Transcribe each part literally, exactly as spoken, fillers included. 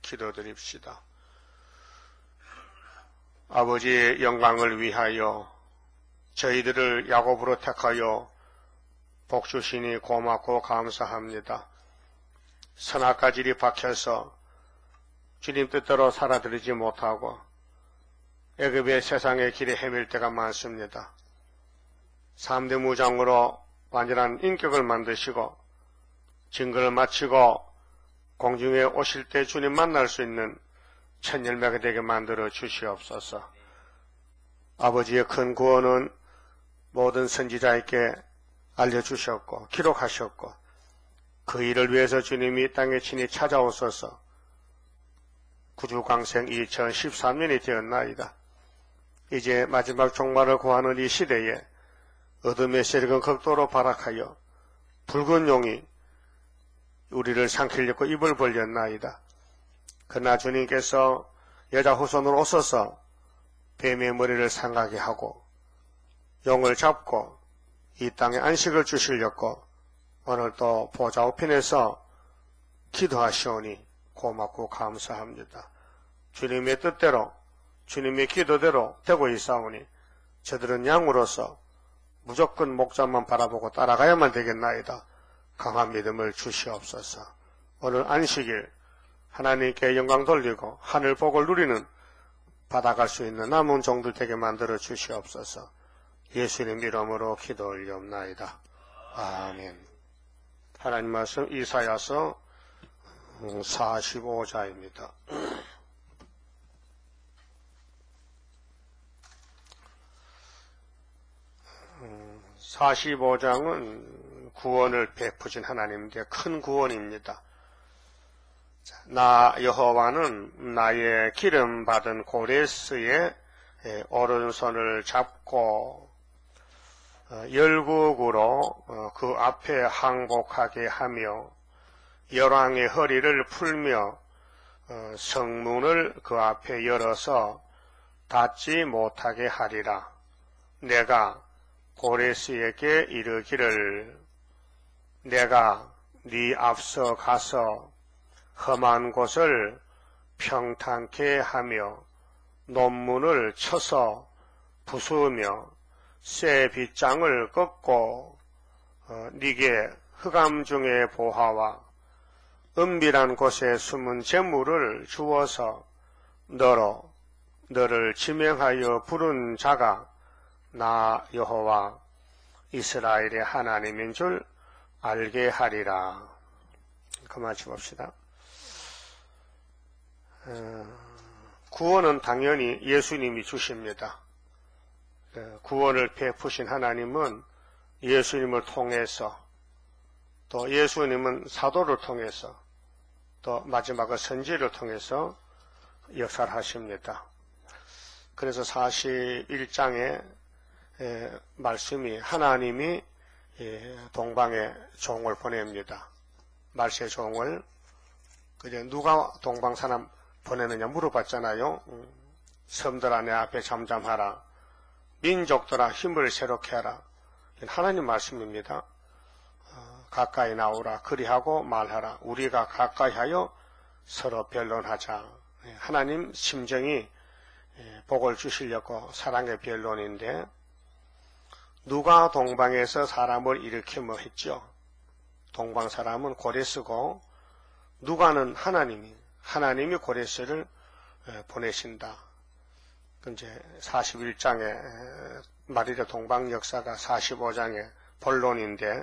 기도드립시다. 아버지의 영광을 위하여 저희들을 야곱으로 택하여 복 주시니 고맙고 감사합니다. 선악과질이 박혀서 주님 뜻대로 살아들이지 못하고 애굽의 세상의 길에 헤맬 때가 많습니다. 삼대 무장으로 완전한 인격을 만드시고 증거를 마치고 공중에 오실 때 주님 만날 수 있는 첫 열매가 되게 만들어 주시옵소서. 아버지의 큰 구원은 모든 선지자에게 알려주셨고 기록하셨고 그 일을 위해서 주님이 땅에 친히 찾아오셔서 구주광생 이천십삼 년이 되었나이다. 이제 마지막 종말을 구하는 이 시대에 어둠의 세력은 극도로 발악하여 붉은 용이 우리를 삼키려고 입을 벌렸나이다. 그러나 주님께서 여자 후손으로 오셔서 뱀의 머리를 상하게 하고 용을 잡고 이 땅에 안식을 주시려고 오늘도 보좌 우편에서 기도하시오니 고맙고 감사합니다. 주님의 뜻대로 주님의 기도대로 되고 있사오니 저들은 양으로서 무조건 목자만 바라보고 따라가야만 되겠나이다. 강한 믿음을 주시옵소서. 오늘 안식일 하나님께 영광 돌리고 하늘 복을 누리는 받아갈 수 있는 남은 종들 되게 만들어 주시옵소서. 예수님 이름으로 기도 올리옵나이다. 아멘. 하나님 말씀 이사야서 사십오 자입니다. 사십오 장은 구원을 베푸신 하나님께 큰 구원입니다. 나 여호와는 나의 기름 받은 고레스의 오른손을 잡고 열국으로 그 앞에 항복하게 하며 열왕의 허리를 풀며 성문을 그 앞에 열어서 닫지 못하게 하리라. 내가 고레스에게 이르기를 내가 네 앞서 가서 험한 곳을 평탄케 하며 논문을 쳐서 부수며 새 빗장을 꺾고 어, 네게 흑암 중의 보화와 은밀한 곳에 숨은 재물을 주어서 너로 너를 지명하여 부른 자가 나 여호와 이스라엘의 하나님인 줄 알게 하리라. 그만 줍시다. 어, 구원은 당연히 예수님이 주십니다. 구원을 베푸신 하나님은 예수님을 통해서 또 예수님은 사도를 통해서 또 마지막은 선지를 통해서 역사를 하십니다. 그래서 사십일 장에 말씀이 하나님이 동방에 종을 보냅니다. 말세 종을 그제 누가 동방 사람 보내느냐 물어봤잖아요. 섬들아 내 앞에 잠잠하라. 민족들아 힘을 새롭게 하라. 하나님 말씀입니다. 어, 가까이 나오라. 그리하고 말하라. 우리가 가까이 하여 서로 변론하자. 하나님 심정이 복을 주시려고 사랑의 변론인데 누가 동방에서 사람을 일으키며 했죠. 동방 사람은 고레스고 누가는 하나님이 하나님이 고레스를 보내신다. 이제 사십일 장에 마리아 동방 역사가 사십오 장의 본론인데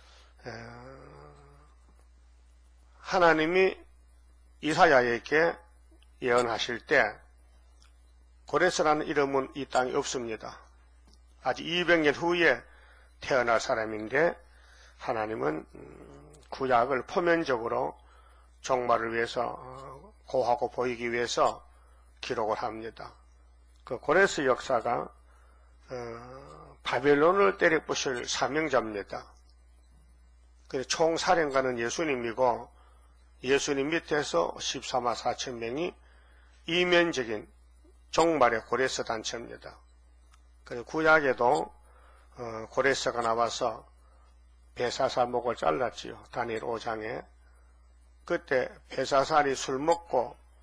하나님이 이사야에게 예언하실 때 고레스라는 이름은 이 땅에 없습니다. 아직 이백 년 후에 태어날 사람인데 하나님은 구약을 포면적으로 종말을 위해서 고하고 보이기 위해서 기록을 합니다. 그 고레스 역사가 어, 바벨론을 때려부실 사명자입니다. 그 총사령관은 예수님이고 예수님 밑에서 십사만 사천 명이 이면적인 종말의 고레스 단체입니다. 그 구약에도 어, 고레스가 나와서 벨사살 목을 잘랐지요. 다니엘 오 장에. 그때 벨사살이 술 먹고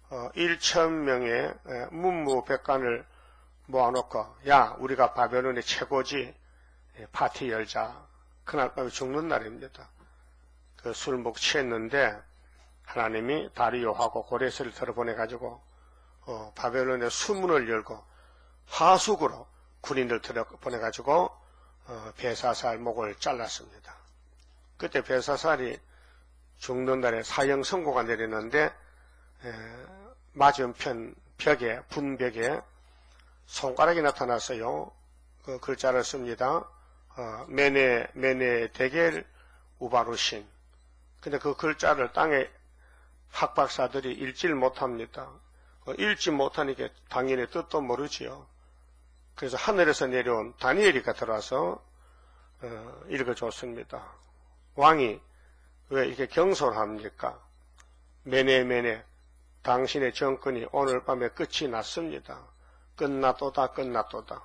일천 명의 문무백관을 모아놓고, 야, 우리가 바벨론의 최고지, 파티 열자. 그날 밤에 죽는 날입니다. 그 술먹 취했는데 하나님이 다리오하고 고레스를 들어보내가지고 어, 바벨론의 수문을 열고 하숙으로 군인들 들어보내가지고 어, 벨사살 목을 잘랐습니다. 그때 벨사살이 죽는 날에 사형 선고가 내렸는데 에, 맞은편 벽에 분벽에 손가락이 나타났어요. 그 글자를 씁니다. 어, 메네 메네 데겔 우바루신. 근데 그 글자를 땅에 학박사들이 읽지를 못합니다. 어, 읽지 못하니까 당연히 뜻도 모르지요. 그래서 하늘에서 내려온 다니엘이가 들어와서 어, 읽어줬습니다. 왕이 왜 이렇게 경솔합니까? 메네 메네 당신의 정권이 오늘 밤에 끝이 났습니다. 끝났도다 끝났도다.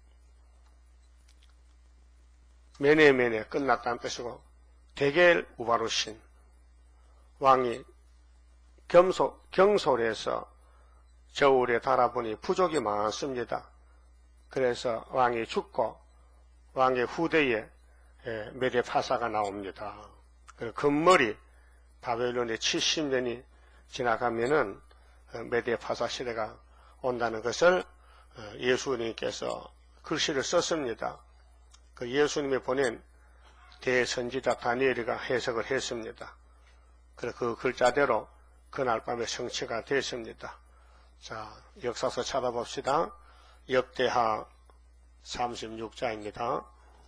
메네 메네 끝났다는 뜻이고 데겔 우바루신 왕이 겸소, 경솔해서 저울에 달아보니 부족이 많습니다. 그래서 왕이 죽고 왕의 후대에 메데파사가 나옵니다. 금머리 바벨론의 칠십 년이 지나가면은 메데파사 시대가 온다는 것을 예수님께서 글씨를 썼습니다. 그 예수님이 보낸 대선지자 다니엘이가 해석을 했습니다. 그래서 그 글자대로 그날 밤에 성취가 됐습니다. 자, 역사서 찾아봅시다. 역대하 삼십육 장입니다.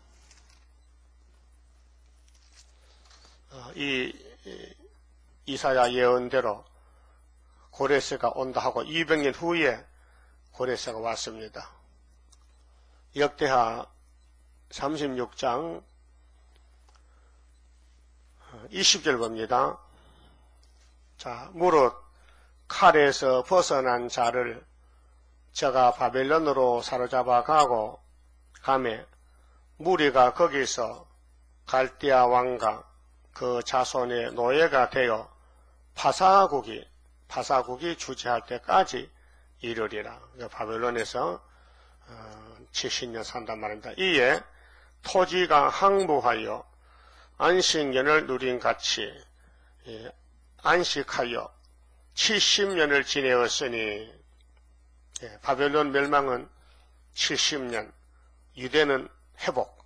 이 이사야 예언대로 고레스가 온다 하고 이백 년 후에 고레스가 왔습니다. 역대하 삼십육 장 이십 절 봅니다. 자, 무릇 칼에서 벗어난 자를 저가 바벨론으로 사로잡아 가고 가매 무리가 거기서 갈대아 왕과 그 자손의 노예가 되어 파사국이 파사국이 주재할 때까지 이르리라. 바벨론에서 칠십 년 산단 말입니다. 이에 토지가 항무하여 안식년을 누린 같이 안식하여 칠십 년을 지내었으니, 바벨론 멸망은 칠십 년, 유대는 회복.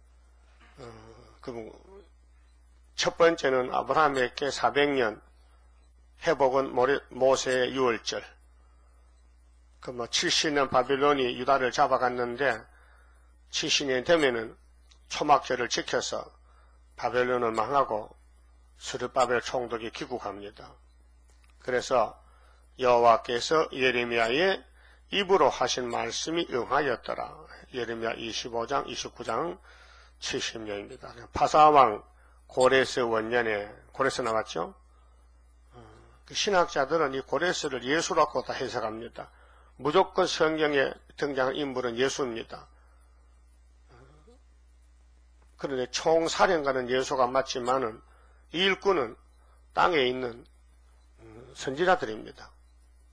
첫 번째는 아브라함에게 사백 년, 회복은 모세의 유월절. 그 뭐 칠십 년 바벨론이 유다를 잡아갔는데 칠십 년 되면은 초막절을 지켜서 바벨론을 망하고 스룹바벨 총독이 귀국합니다. 그래서 여호와께서 예레미야의 입으로 하신 말씀이 응하였더라. 예레미야 이십오 장, 이십구 장, 칠십 년입니다. 파사왕 고레스 원년에 고레스 나왔죠? 신학자들은 이 고레스를 예수라고 다 해석합니다. 무조건 성경에 등장한 인물은 예수입니다. 그런데 총사령관은 예수가 맞지만은 이 일꾼은 땅에 있는 선지자들입니다.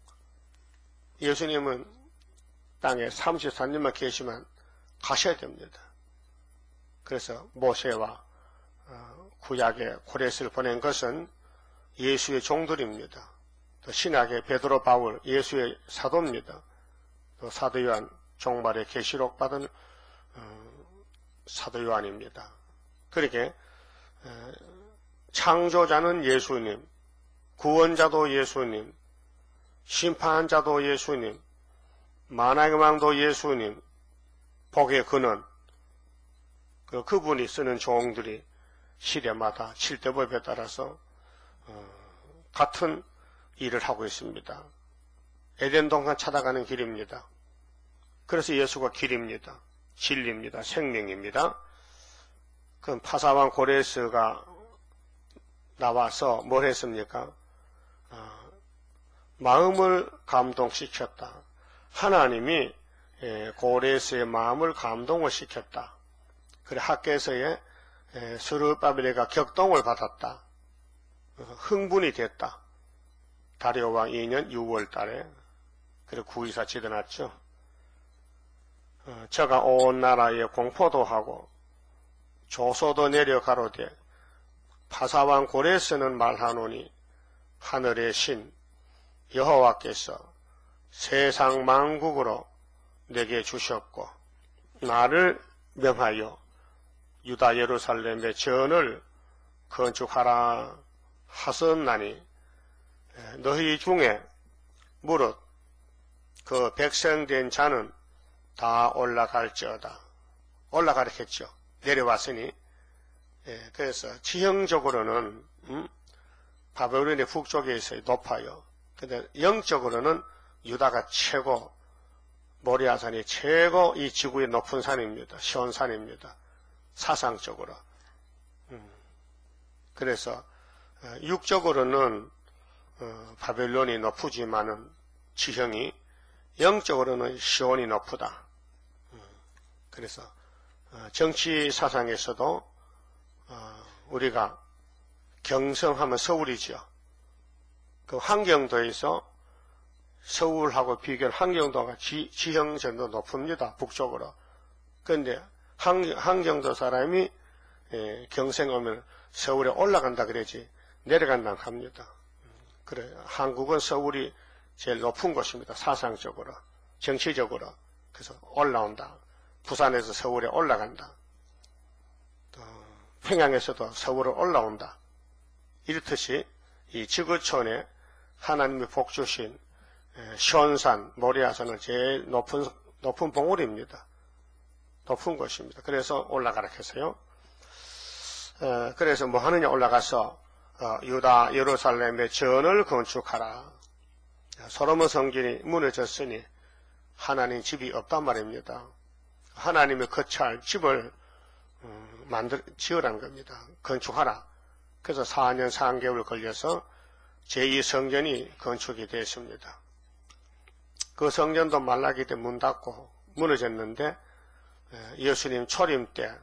예수님은 땅에 삼십삼 년만 계시면 가셔야 됩니다. 그래서 모세와 구약의 고레스를 보낸 것은 예수의 종들입니다. 또 신약의 베드로 바울 예수의 사도입니다. 또 사도 요한 종말의 계시록 받은 사도 요한입니다. 그렇게 창조자는 예수님, 구원자도 예수님, 심판자도 예수님, 만왕의 왕도 예수님, 복의 근원, 그, 그분이 쓰는 종들이 시대마다 칠대법에 따라서 어, 같은 일을 하고 있습니다. 에덴 동산 찾아가는 길입니다. 그래서 예수가 길입니다. 진리입니다. 생명입니다. 그럼 파사왕 고레스가 나와서 뭘 했습니까? 어, 마음을 감동시켰다. 하나님이 고레스의 마음을 감동을 시켰다. 그래 학계에서의 스룹바벨가 격동을 받았다. 흥분이 됐다. 다리오 왕 이 년 유월 달에 그리고 구이사 지어놨죠. 어, 저가 온 나라에 공포도 하고 조소도 내려가로되 파사왕 고레스는 말하노니 하늘의 신 여호와께서 세상 만국으로 내게 주셨고 나를 명하여 유다 예루살렘의 전을 건축하라 하셨나니 너희 중에 무릇 그 백성된 자는 다 올라갈지어다. 올라가라 했죠. 내려왔으니. 예, 그래서 지형적으로는 음, 바벨론의 북쪽에 있어요. 높아요. 근데 영적으로는 유다가 최고, 모리아산이 최고 이 지구의 높은 산입니다. 시온산입니다. 사상적으로. 음, 그래서 육적으로는 어, 바벨론이 높으지만은 지형이, 영적으로는 시온이 높다. 음, 그래서 어, 정치 사상에서도 어, 우리가 경성하면 서울이죠. 그 환경도에서 서울하고 비교할 환경도가 지, 지형전도 높습니다. 북쪽으로. 그런데 환경도 사람이 예, 경생 오면 서울에 올라간다 그러지 내려간다 합니다. 그래, 한국은 서울이 제일 높은 곳입니다. 사상적으로, 정치적으로. 그래서 올라온다. 부산에서 서울에 올라간다. 또 평양에서도 서울에 올라온다. 이렇듯이 이 지구촌에 하나님이 복 주신 시온산, 모리아산은 제일 높은 높은 봉우리입니다. 높은 곳입니다. 그래서 올라가라 했어요. 어, 그래서 뭐 하느냐 올라가서 어, 유다 예루살렘의 전을 건축하라. 솔로몬 성전이 무너졌으니 하나님 집이 없단 말입니다. 하나님의 거처할 집을 음, 만들 지으라는 겁니다. 건축하라. 그래서 사 년 삼 개월 걸려서 제이 성전이 건축이 됐습니다. 그 성전도 말라기 때 문 닫고 무너졌는데 예수님 초림 때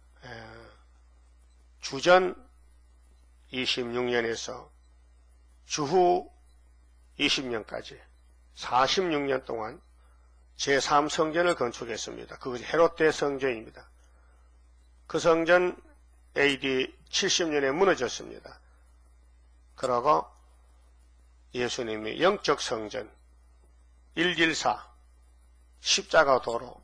주전 이십육 년에서 주후 이십 년까지 사십육 년 동안 제삼 성전을 건축했습니다. 그것이 헤롯대 성전입니다. 그 성전 에이디 칠십 년에 무너졌습니다. 그러고 예수님이 영적 성전 일일사 십자가 도로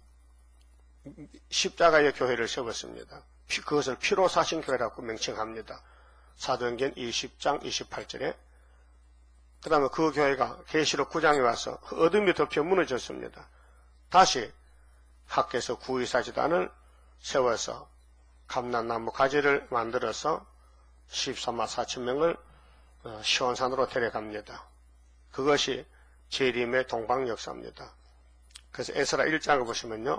십자가의 교회를 세웠습니다. 그것을 피로 사신 교회라고 명칭합니다. 사도행전 이십 장 이십팔 절에. 그 다음에 그 교회가 계시록 구 장에 와서 어둠이 덮여 무너졌습니다. 다시 학교에서 구이사지단을 세워서 감람나무 가지를 만들어서 십삼만 사천 명을 시온산으로 데려갑니다. 그것이 재림의 동방 역사입니다. 그래서 에스라 일 장을 보시면요.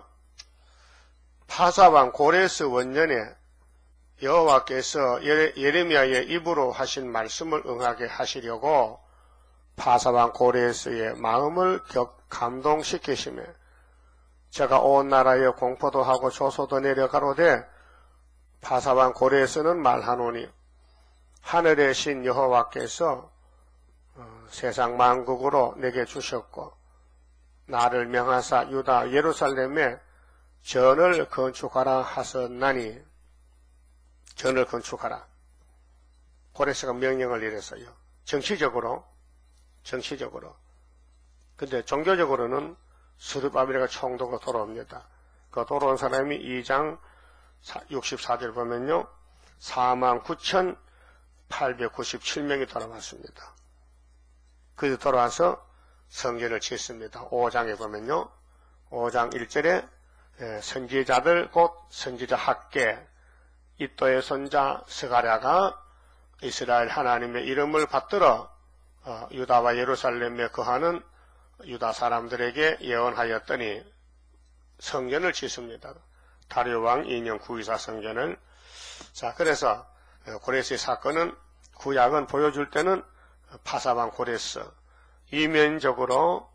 파사왕 고레스 원년에 여호와께서 예레미야의 입으로 하신 말씀을 응하게 하시려고 파사왕 고레스의 마음을 감동시키시며 제가 온 나라에 공포도 하고 조소도 내려가로되 파사왕 고레스는 말하노니 하늘의 신 여호와께서 세상 만국으로 내게 주셨고 나를 명하사 유다 예루살렘에 전을 건축하라 하셨나니 전을 건축하라. 고레스가 명령을 내렸어요. 정치적으로 정치적으로. 근데 종교적으로는 스룹바벨과 총독으로 돌아옵니다. 그 돌아온 사람이 이 장 육십사 절 보면요. 사만 구천팔백구십칠 명이 돌아왔습니다. 그래서 돌아와서 성전을 짓습니다. 오 장에 보면요. 오 장 일 절에 선지자들 곧 선지자 학계 이또의 손자 스가랴가 이스라엘 하나님의 이름을 받들어 유다와 예루살렘에 거하는 유다 사람들에게 예언하였더니 성전을 짓습니다. 다리오 왕 이 년 구이사 성전을. 자, 그래서 고레스의 사건은 구약은 보여줄 때는 파사왕 고레스 이면적으로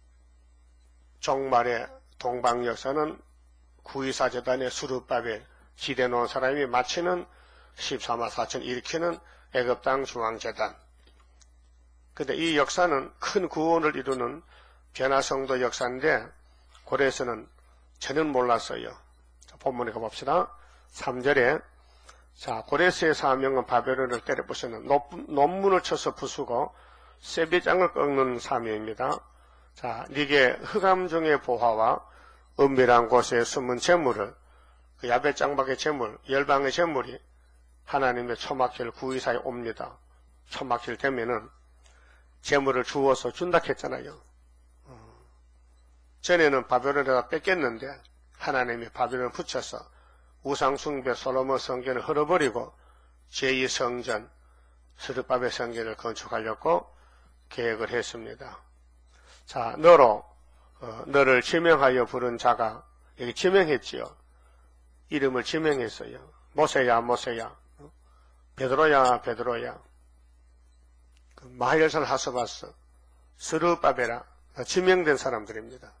종말의 동방 역사는 구이사 재단의 수르바벨 지대 놓은 사람이 마치는 십삼만 사천 일으키는 애굽 땅 중앙재단. 근데 이 역사는 큰 구원을 이루는 변화성도 역사인데 고려에서는 전혀 몰랐어요. 자, 본문에 가봅시다. 삼 절에 자 고레스의 사명은 바벨론을 때려부수는 논문을 쳐서 부수고 세비장을 꺾는 사명입니다. 자, 네게 흑암 중의 보화와 은밀한 곳에 숨은 재물을 그 야벳 장막의 재물, 열방의 재물이 하나님의 초막힐 구의사에 옵니다. 초막힐 되면은 재물을 주어서 준다 했잖아요. 어. 전에는 바벨론에다 뺏겼는데 하나님이 바벨론을 붙여서 우상숭배 솔로몬 성전을 헐어버리고 제이 성전 스룹바벨 성전을 건축하려고 계획을 했습니다. 자, 너로 어, 너를 지명하여 부른 자가 여기 지명했지요. 이름을 지명했어요. 모세야 모세야, 어? 베드로야 베드로야, 그 마헬산 하스바스 스룹바벨아 지명된 사람들입니다.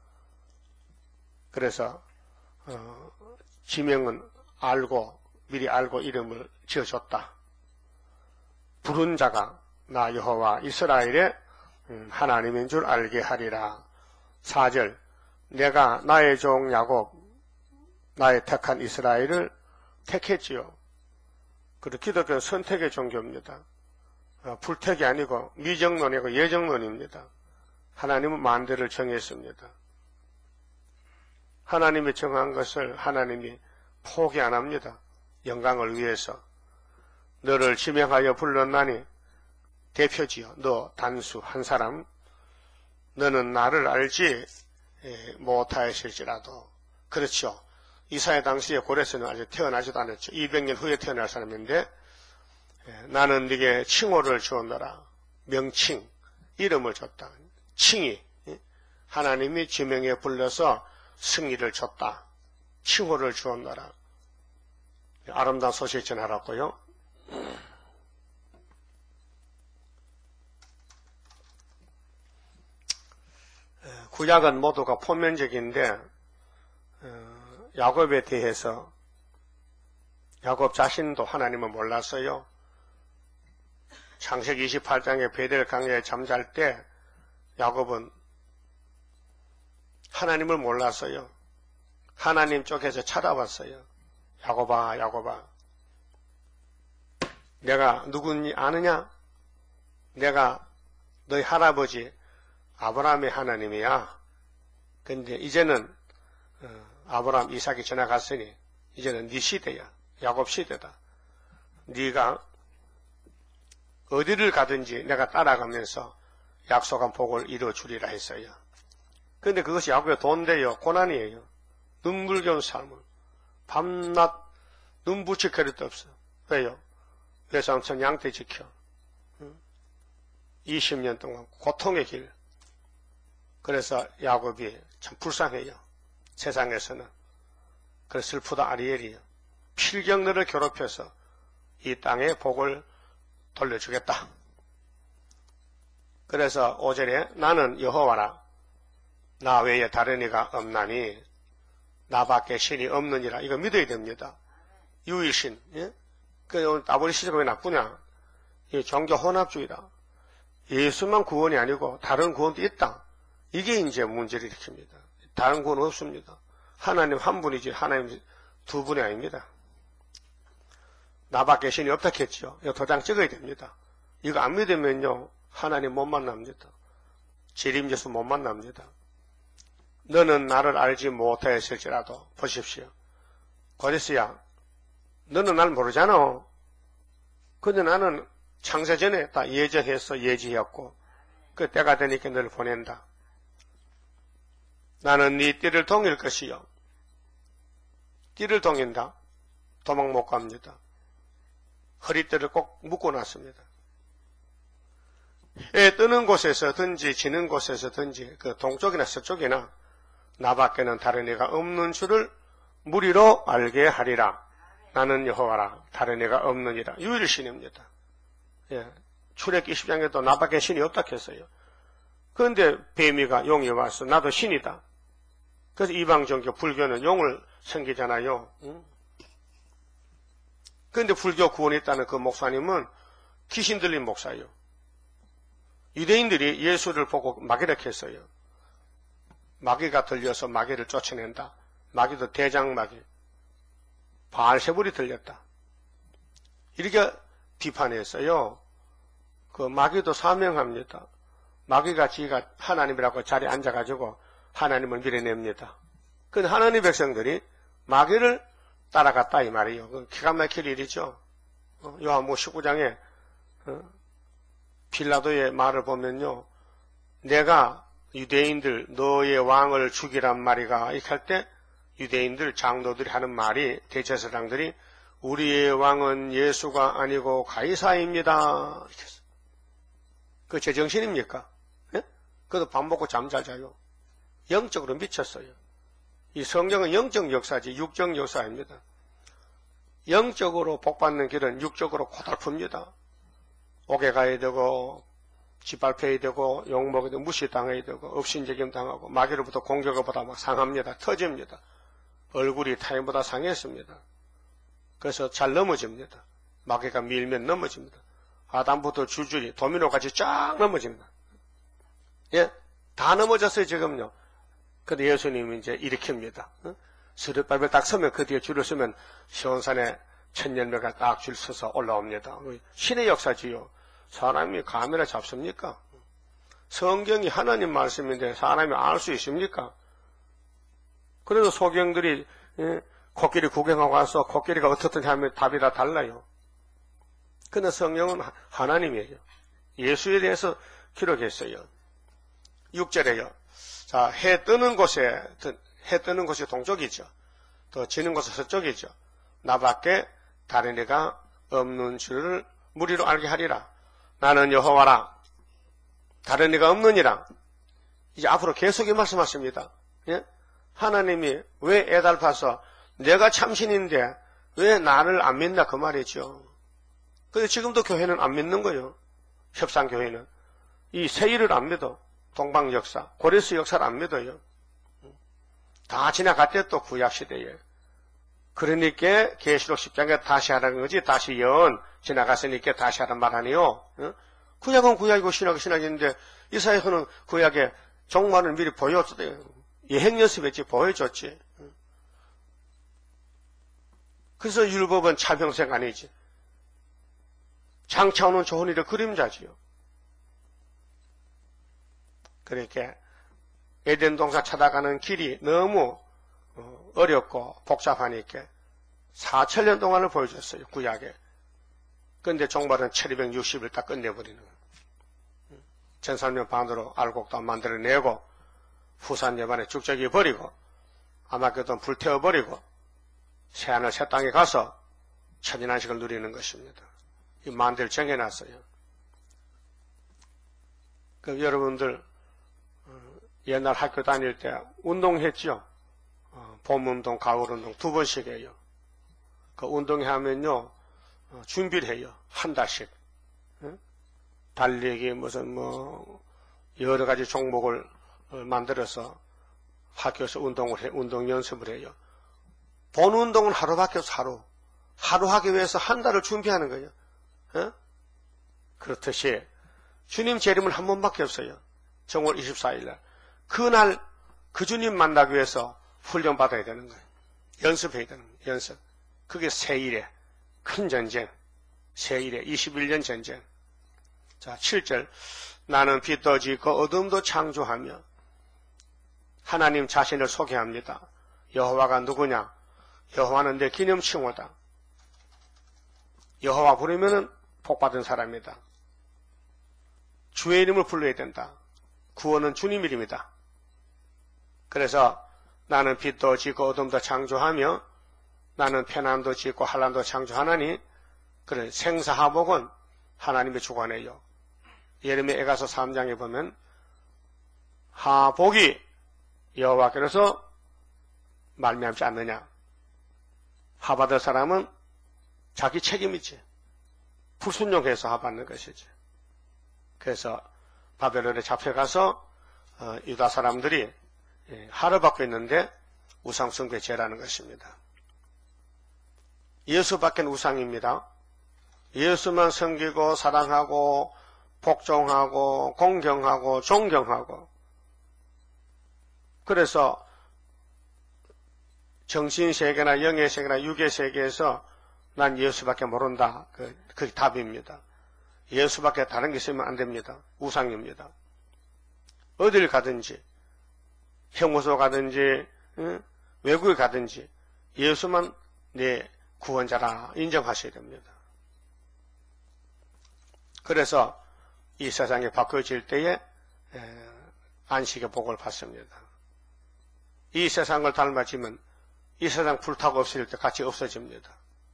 그래서 어, 지명은 알고 미리 알고 이름을 지어줬다. 부른 자가 나 여호와 이스라엘의 하나님인 줄 알게 하리라. 사 절 내가 나의 종 야곱 나의 택한 이스라엘을 택했지요. 그리고 기독교는 선택의 종교입니다. 어, 불택이 아니고 미정론이고 예정론입니다. 하나님은 만대를 정했습니다. 하나님이 정한 것을 하나님이 포기 안 합니다. 영광을 위해서. 너를 지명하여 불렀나니 대표지요. 너 단수 한 사람. 너는 나를 알지 못하였을지라도. 그렇죠. 이사야 당시에 고레스는 아직 태어나지도 않았죠. 이백 년 후에 태어날 사람인데 나는 네게 칭호를 주었노라. 명칭, 이름을 줬다. 칭이 하나님이 지명해 불러서 승리를 줬다. 칭호를 주었노라. 아름다운 소식 전하라고요. 구약은 모두가 포면적인데 야곱에 대해서 야곱 자신도 하나님을 몰랐어요. 창세기 이십팔 장에 베델 강야에 잠잘 때 야곱은 하나님을 몰랐어요. 하나님 쪽에서 찾아왔어요. 야곱아 야곱아 내가 누군지 아느냐? 내가 너희 할아버지 아브라함의 하나님이야. 근데 이제는 아브라함 이삭이 지나갔으니 이제는 네 시대야. 야곱 시대다. 네가 어디를 가든지 내가 따라가면서 약속한 복을 이루어주리라 했어요. 근데 그것이 야곱의 돈대요. 고난이에요. 눈물겨운 삶을 밤낮 눈 붙일 겨를도 없어. 왜요? 외삼촌 양떼 지켜 이십 년 동안 고통의 길. 그래서 야곱이 참 불쌍해요. 세상에서는. 그래서 슬프다 아리엘이요. 필경 너를 괴롭혀서 이 땅에 복을 돌려주겠다. 그래서 오 절에 나는 여호와라. 나 외에 다른 이가 없나니 나밖에 신이 없느니라. 이거 믿어야 됩니다. 유일신. 예? 그 오늘 아버지 시대가 왜 나쁘냐? 이 종교 혼합주의다. 예수만 구원이 아니고 다른 구원도 있다. 이게 이제 문제를 일으킵니다. 다른 구원은 없습니다. 하나님 한 분이지 하나님 두 분이 아닙니다. 나밖에 신이 없다 했죠. 이거 도장 찍어야 됩니다. 이거 안 믿으면요 하나님 못 만납니다. 재림예수 못 만납니다. 너는 나를 알지 못하였을지라도 보십시오. 고레스야 너는 날 모르잖아. 근데 나는 창세 전에 다 예정했어. 예지했고 그 때가 되니까 너를 보낸다. 나는 네 띠를 동일 것이요. 띠를 동인다. 도망 못 갑니다. 허리띠를 꼭 묶어놨습니다. 해 뜨는 곳에서든지 지는 곳에서든지 그 동쪽이나 서쪽이나 나밖에는 다른 이가 없는 줄을 무리로 알게 하리라. 나는 여호와라. 다른 이가 없느니라. 유일신입니다. 예. 출애굽기 이십 장에도 나밖에 신이 없다 했어요. 그런데 뱀이가 용이 와서 나도 신이다. 그래서 이방 종교 불교는 용을 섬기잖아요. 응? 그런데 불교 구원이 있다는 그 목사님은 귀신 들린 목사예요. 유대인들이 예수를 보고 마귀를 했어요. 마귀가 들려서 마귀를 쫓아낸다. 마귀도 대장마귀, 바알세불이 들렸다. 이렇게 비판했어요. 그 마귀도 사명합니다. 마귀가 지가 하나님이라고 자리에 앉아가지고 하나님을 밀어냅니다. 근데 하나님 백성들이 마귀를 따라갔다 이 말이에요. 그 기가 막힐 일이죠. 요한복음 십구 장에 빌라도의 말을 보면요, 내가 유대인들 너의 왕을 죽이란 말이가 이렇게 할 때 유대인들 장로들이 하는 말이, 대제사장들이 우리의 왕은 예수가 아니고 가이사입니다. 그 제정신입니까? 예? 그래도 밥 먹고 잠 잘 자요. 영적으로 미쳤어요. 이 성경은 영적 역사지 육적 역사입니다. 영적으로 복받는 길은 육적으로 고달픕니다. 옥에 가야 되고 짓밟혀야 되고 욕먹어야 되고 무시당해야 되고 업신재김 당하고 마귀로부터 공격을 받아 막 상합니다. 터집니다. 얼굴이 타인보다 상했습니다. 그래서 잘 넘어집니다. 마귀가 밀면 넘어집니다. 아담부터 줄줄이 도미노같이 쫙 넘어집니다. 예, 다 넘어졌어요 지금요. 근데 예수님이 이제 일으킵니다. 어? 스룹바벨 딱 서면 그 뒤에 줄을 서면 시온산에 천년배가 딱 줄 서서 올라옵니다. 신의 역사지요. 사람이 카메라 잡습니까? 성경이 하나님 말씀인데 사람이 알 수 있습니까? 그래도 소경들이 예, 코끼리 구경하고 와서 코끼리가 어떻든 하면 답이 다 달라요. 그러나 성경은 하나님이에요. 예수에 대해서 기록했어요. 육 절에요. 자, 해 뜨는 곳에, 해 뜨는 곳이 동쪽이죠. 또 지는 곳은 서쪽이죠. 나밖에 다른 이가 없는 줄을 무리로 알게 하리라. 나는 여호와라. 다른 이가 없느니라. 이제 앞으로 계속 이 말씀하십니다. 예? 하나님이 왜 애달파서 내가 참신인데 왜 나를 안 믿나 그 말이죠. 근데 지금도 교회는 안 믿는 거예요. 협상교회는. 이 세일을 안 믿어. 동방 역사, 고레스 역사를 안 믿어요. 다 지나갔대 또 구약시대에. 그러니까 계시록 십 장에 다시 하라는 거지. 다시 연 지나갔으니까 다시 하란 말 아니에요. 구약은 구약이고 신약은 신약인데 이사야서는 구약에 종말을 미리 보여줬대요. 예행 연습했지 보여줬지. 그래서 율법은 차평생 아니지. 장차 오는 좋은 일의 그림자지요. 그렇게 에덴 동산 찾아가는 길이 너무 어렵고 복잡하니까 사천 년 동안을 보여줬어요. 구약에. 그런데 종말은 천이백육십 일 딱 끝내버리는 거예요. 천삼 년 반으로 알곡도 만들어내고 후산 여반에 죽적이 버리고 아마겟돈 불태워버리고 새하늘 새 땅에 가서 천인안식을 누리는 것입니다. 이 만대를 정해놨어요. 그 여러분들 옛날 학교 다닐 때 운동했죠. 어, 봄운동, 가을운동 두 번씩 해요. 그 운동하면요 어, 준비를 해요. 한 달씩. 응? 달리기 무슨 뭐 여러 가지 종목을 어, 만들어서 학교에서 운동을 해, 운동 연습을 해요. 본 운동은 하루밖에 없어. 하루. 하루 하기 위해서 한 달을 준비하는 거예요. 어? 그렇듯이 주님 재림은 한 번밖에 없어요. 정월 이십사 일 날. 그날 그 주님 만나기 위해서 훈련받아야 되는 거예요. 연습해야 되는 거예요. 연습. 그게 세일의 큰 전쟁. 세일의 이십일 년 전쟁. 자, 칠 절. 나는 빛도 짓고 어둠도 창조하며 하나님 자신을 소개합니다. 여호와가 누구냐? 여호와는 내 기념칭호다. 여호와 부르면은 복받은 사람이다. 주의 이름을 불러야 된다. 구원은 주님 이름이다. 그래서 나는 빛도 짓고 어둠도 창조하며 나는 편안도 짓고 한란도 창조하나니 그래 생사하복은 하나님의 주관이에요. 예레미야 에가서 삼 장에 보면 하복이 여호와께로서 말미암지 않느냐. 하받을 사람은 자기 책임이지. 불순종해서 하받는 것이지. 그래서 바벨론에 잡혀가서 어, 유다 사람들이 예, 하를 받고 있는데 우상 숭배에 제라는 것입니다. 예수밖엔 우상입니다. 예수만 섬기고 사랑하고 복종하고 공경하고 존경하고, 그래서 정신세계나 영의세계나 육의세계에서 난 예수밖에 모른다. 그, 그게 답입니다. 예수밖에 다른 게 있으면 안 됩니다. 우상입니다. 어딜 가든지, 형무소 가든지, 응? 외국에 가든지 예수만 내 구원자라 인정하셔야 됩니다. 그래서 이 세상이 바뀌어질 때에 에, 안식의 복을 받습니다. 이 세상을 닮아지면 이 세상 불타고 없어질 때 같이 없어집니다.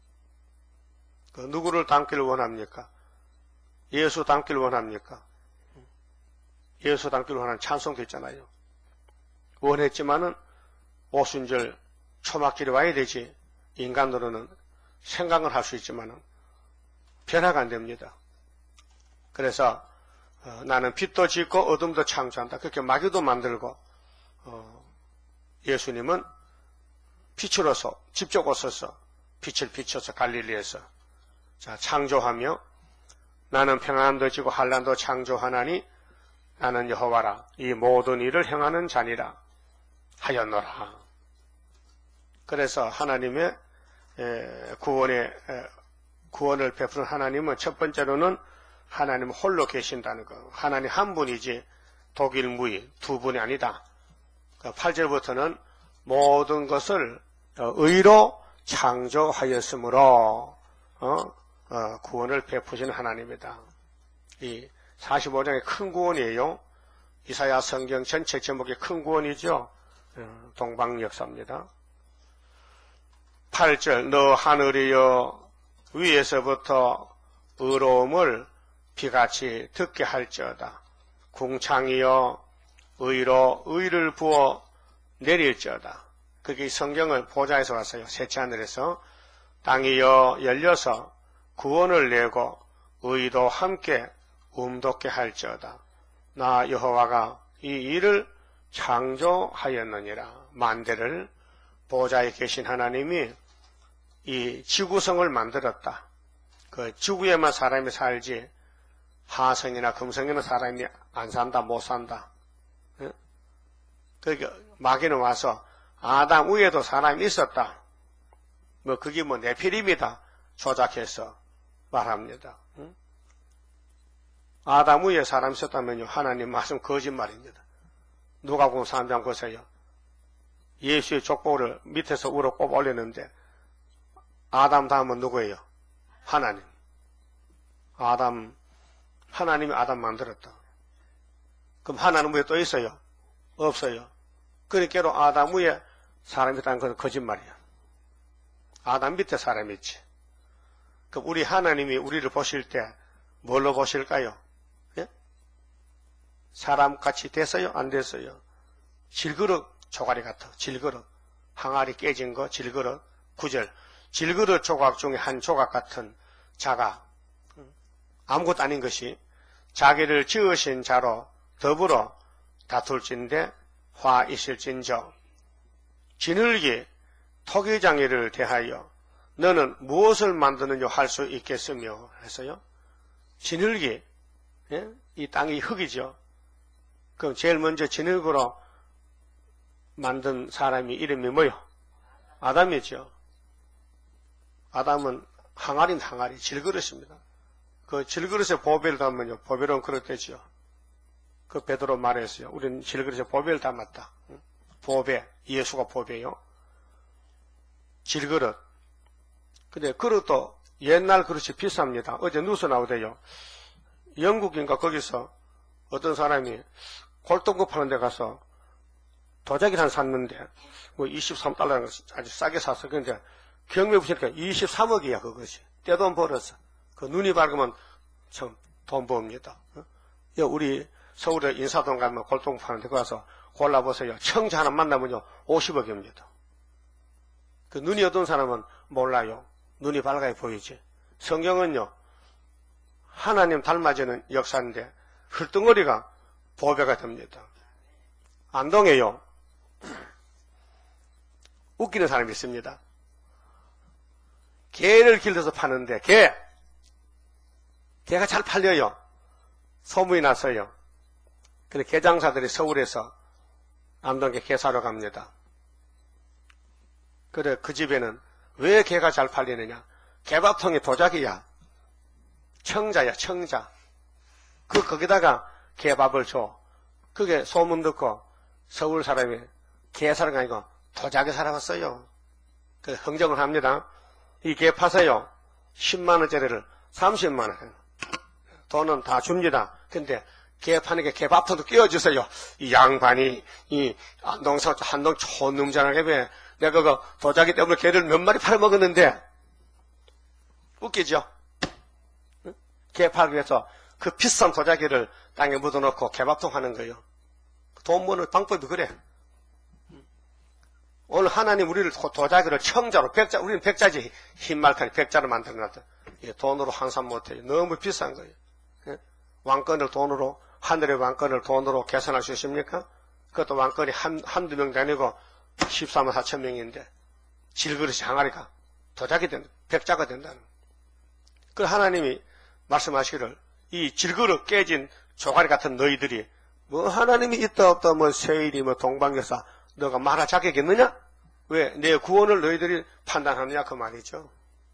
그 누구를 닮기를 원합니까? 예수 닮기를 원합니까? 예수 닮기를 원하는 찬송도 있잖아요. 원했지만은 오순절 초막길에 와야 되지. 인간으로는 생각을 할 수 있지만은 변화가 안 됩니다. 그래서 어, 나는 빛도 짓고 어둠도 창조한다. 그렇게 마귀도 만들고 어, 예수님은 빛으로서 직접 오셔서 빛을 비춰서 갈릴리에서 자, 창조하며 나는 평안도 지고 환난도 창조하나니 나는 여호와라 이 모든 일을 행하는 자니라 하였노라. 그래서 하나님의 에, 구원의 에, 구원을 베푸는 하나님은 첫 번째로는 하나님 홀로 계신다는 거. 하나님 한 분이지 독일 무이 두 분이 아니다. 팔 절부터는 모든 것을 의로 창조하였으므로 어? 어, 구원을 베푸시는 하나님이다. 이 사십오 장의 큰 구원이에요. 이사야 성경 전체 제목이 큰 구원이죠. 어, 동방역사입니다. 팔 절 너 하늘이여 위에서부터 의로움을 비같이 듣게 할지어다. 궁창이여 의로 의를 부어 내릴지어다. 그게 성경은 보좌에서 왔어요. 셋째 하늘에서. 땅이여 열려서 구원을 내고 의도 함께 움돋게 할지어다. 나 여호와가 이 일을 창조하였느니라. 만대를 보좌에 계신 하나님이 이 지구성을 만들었다. 그 지구에만 사람이 살지 하성이나 금성에는 사람이 안 산다, 못 산다. 예? 그러니까 마귀는 와서 아담 위에도 사람이 있었다. 뭐 그게 뭐 네피림이다 조작해서 말합니다. 응? 아담 위에 사람이 있었다면요 하나님 말씀 거짓말입니다. 누가복음 삼 장 보세요. 예수의 족보를 밑에서 위로 꼽아 올렸는데 아담 다음은 누구예요? 하나님. 아담 하나님이 아담 만들었다. 그럼 하나님 위에 또 있어요? 없어요. 그러니까 아담 위에 사람이 있다는 건 거짓말이야. 아담 밑에 사람이 있지. 그럼 우리 하나님이 우리를 보실 때 뭘로 보실까요? 예? 사람같이 됐어요? 안 됐어요? 질그릇 조가리 같아. 질그릇. 항아리 깨진 거 질그릇. 구절. 질그릇 조각 중에 한 조각 같은 자가 아무것도 아닌 것이 자기를 지으신 자로 더불어 다툴진대 화 있을진저 지늘기 토기장애를 대하여 너는 무엇을 만드느냐 할 수 있겠으며 했어요. 지늘기 예? 이 땅이 흙이죠. 그럼 제일 먼저 지늘기로 만든 사람이 이름이 뭐요? 아담이죠. 아담은 항아리는 항아리, 질그릇입니다. 그 질그릇에 보배를 담으면요, 보배로는 그릇 되죠. 그 베드로 말했어요. 우리는 질그릇에 보배를 담았다. 보배, 예수가 보배요. 질그릇. 근데 그릇도 옛날 그릇이 비쌉니다. 어제 뉴스 나오대요. 영국인가 거기서 어떤 사람이 골동품 파는 데 가서 도자기를 하나 샀는데 뭐 이십삼 달러는 아주 싸게 샀어. 그런데 경매 보시니까 이십삼억이야 그것이. 떼돈 벌었어. 그 눈이 밝으면 참 돈 법니다. 어? 우리 서울에 인사동 가면 골동품 파는 데 가서 골라보세요. 청자 하나 만나면요 오십억입니다. 그 눈이 어두운 사람은 몰라요. 눈이 밝아야 보이지. 성경은요 하나님 닮아지는 역사인데 흘덩어리가 보배가 됩니다. 안동에요 웃기는 사람이 있습니다. 개를 길러서 파는데 개 개가 잘 팔려요. 소문이 났어요. 근데 게장사들이 서울에서 안동에 게 사러 갑니다. 그래, 그 집에는 왜 게가 잘 팔리느냐? 개밥통이 도자기야. 청자야, 청자. 그, 거기다가 개밥을 줘. 그게 소문 듣고 서울 사람이 게 사러 가니까 도자기 사러 갔어요. 그 흥정을 합니다. 이 게 파세요. 십만 원짜리를 삼십만 원. 돈은 다 줍니다. 근데 게 파는 게 개밥통도 끼워주세요. 이 양반이, 이 안동사, 한동 촌놈잖아요. 왜? 내가 그 도자기 때문에 개를 몇 마리 팔아먹었는데, 웃기죠? 게 팔기 위해서 그 비싼 도자기를 땅에 묻어놓고 개밥통 하는 거예요. 돈 버는 방법이 그래. 오늘 하나님 우리를 도자기를 청자로, 백자, 우리는 백자지, 흰말까지 백자로 만들어놨다. 돈으로 환산 못해요. 너무 비싼 거예요. 왕권을 돈으로, 하늘의 왕권을 돈으로 계산할 수 있습니까? 그것도 왕권이 한, 한두 명도 아니고 십사만 사천 명인데 질그릇이 항아리가 도자기 된다. 백자가 된다는. 그 하나님이 말씀하시기를 이 질그릇 깨진 조가리 같은 너희들이 뭐 하나님이 있다 없다 뭐 세일이 뭐 동방여사 너가 말할 자격이 있느냐? 왜? 내 구원을 너희들이 판단하느냐 그 말이죠.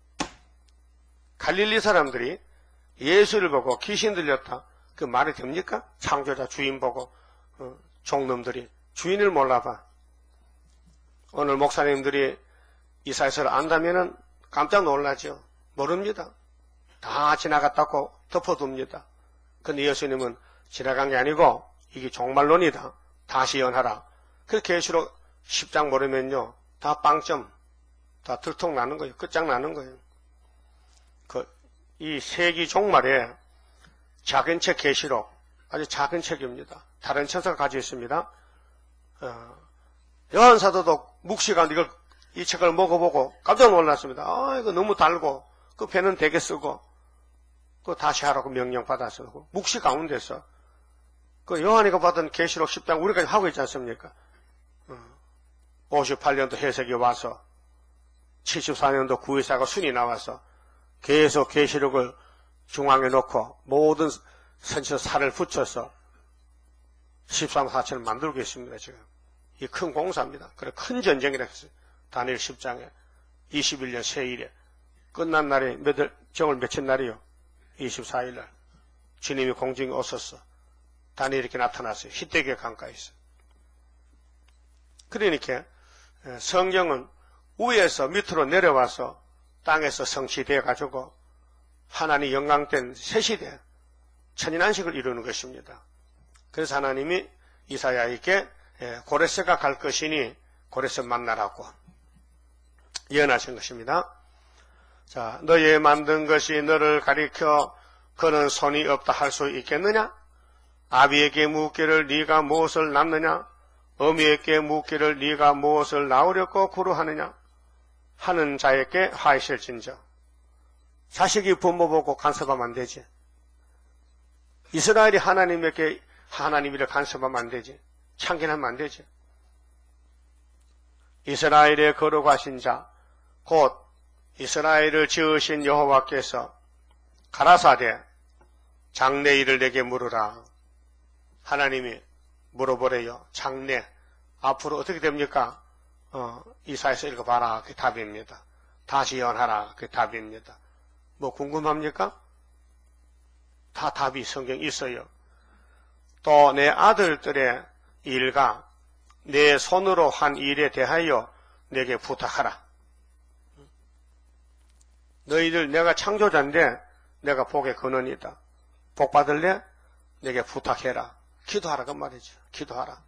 갈릴리 사람들이 예수를 보고 귀신 들렸다. 그 말이 됩니까? 창조자 주인 보고 어, 종놈들이 주인을 몰라봐. 오늘 목사님들이 이사야서를 안다면은 깜짝 놀라죠. 모릅니다. 다 지나갔다고 덮어둡니다. 근데 예수님은 지나간 게 아니고 이게 종말론이다. 다시 연하라. 그 계시록 십 장 모르면요. 다 빵점, 다 들통나는 거예요. 끝장나는 거예요. 그, 이 세기 종말에 작은 책 계시록, 아주 작은 책입니다. 다른 천사가 가지고 있습니다. 어, 요한 사도도 묵시간 이걸, 이 책을 먹어보고 깜짝 놀랐습니다. 아, 이거 너무 달고, 그 배는 되게 쓰고, 그 다시 하라고 명령 받았어. 묵시 가운데서. 그 요한이가 받은 계시록 십 장 우리까지 하고 있지 않습니까? 오십팔 년도 해석이 와서 칠십사 년도 구의사가 순이 나와서 계속 계시록을 중앙에 놓고 모든 선처 살을 붙여서 십삼 사천을 만들고 있습니다. 지금 이 큰 공사입니다. 그래 큰 전쟁이라 했어요. 다니엘 십 장에 이십일 년 세일에 끝난 날이 몇 일, 정월 며칠 날이요? 이십사 일 날 주님이 공중에 오셨어. 다니엘이 이렇게 나타났어요. 히데기야 강가에서. 그러니까 성경은 위에서 밑으로 내려와서 땅에서 성취되어 가지고 하나님 영광된 새 시대 천인안식을 이루는 것입니다. 그래서 하나님이 이사야에게 고레스가 갈 것이니 고레스 만나라고 예언하신 것입니다. 자, 너의 만든 것이 너를 가리켜 그는 손이 없다 할 수 있겠느냐? 아비에게 묻기를 네가 무엇을 낳느냐? 어미에게 묻기를 네가 무엇을 낳으려고 구루하느냐? 하는 자에게 화이실진저. 자식이 부모 보고 간섭하면 안 되지. 이스라엘이 하나님에게 하나님이를 간섭하면 안 되지. 참견하면 안 되지. 이스라엘의 거룩하신 자, 곧 이스라엘을 지으신 여호와께서 가라사대 장래일을 내게 물으라. 하나님이 물어보래요. 장래 앞으로 어떻게 됩니까? 어, 이사야서 읽어봐라. 그 답입니다. 다시 연하라. 그 답입니다. 뭐 궁금합니까? 다 답이 성경에 있어요. 또 내 아들들의 일과 내 손으로 한 일에 대하여 내게 부탁하라. 너희들 내가 창조자인데 내가 복의 근원이다. 복 받을래? 내게 부탁해라. 기도하라 그 말이죠. 기도하라.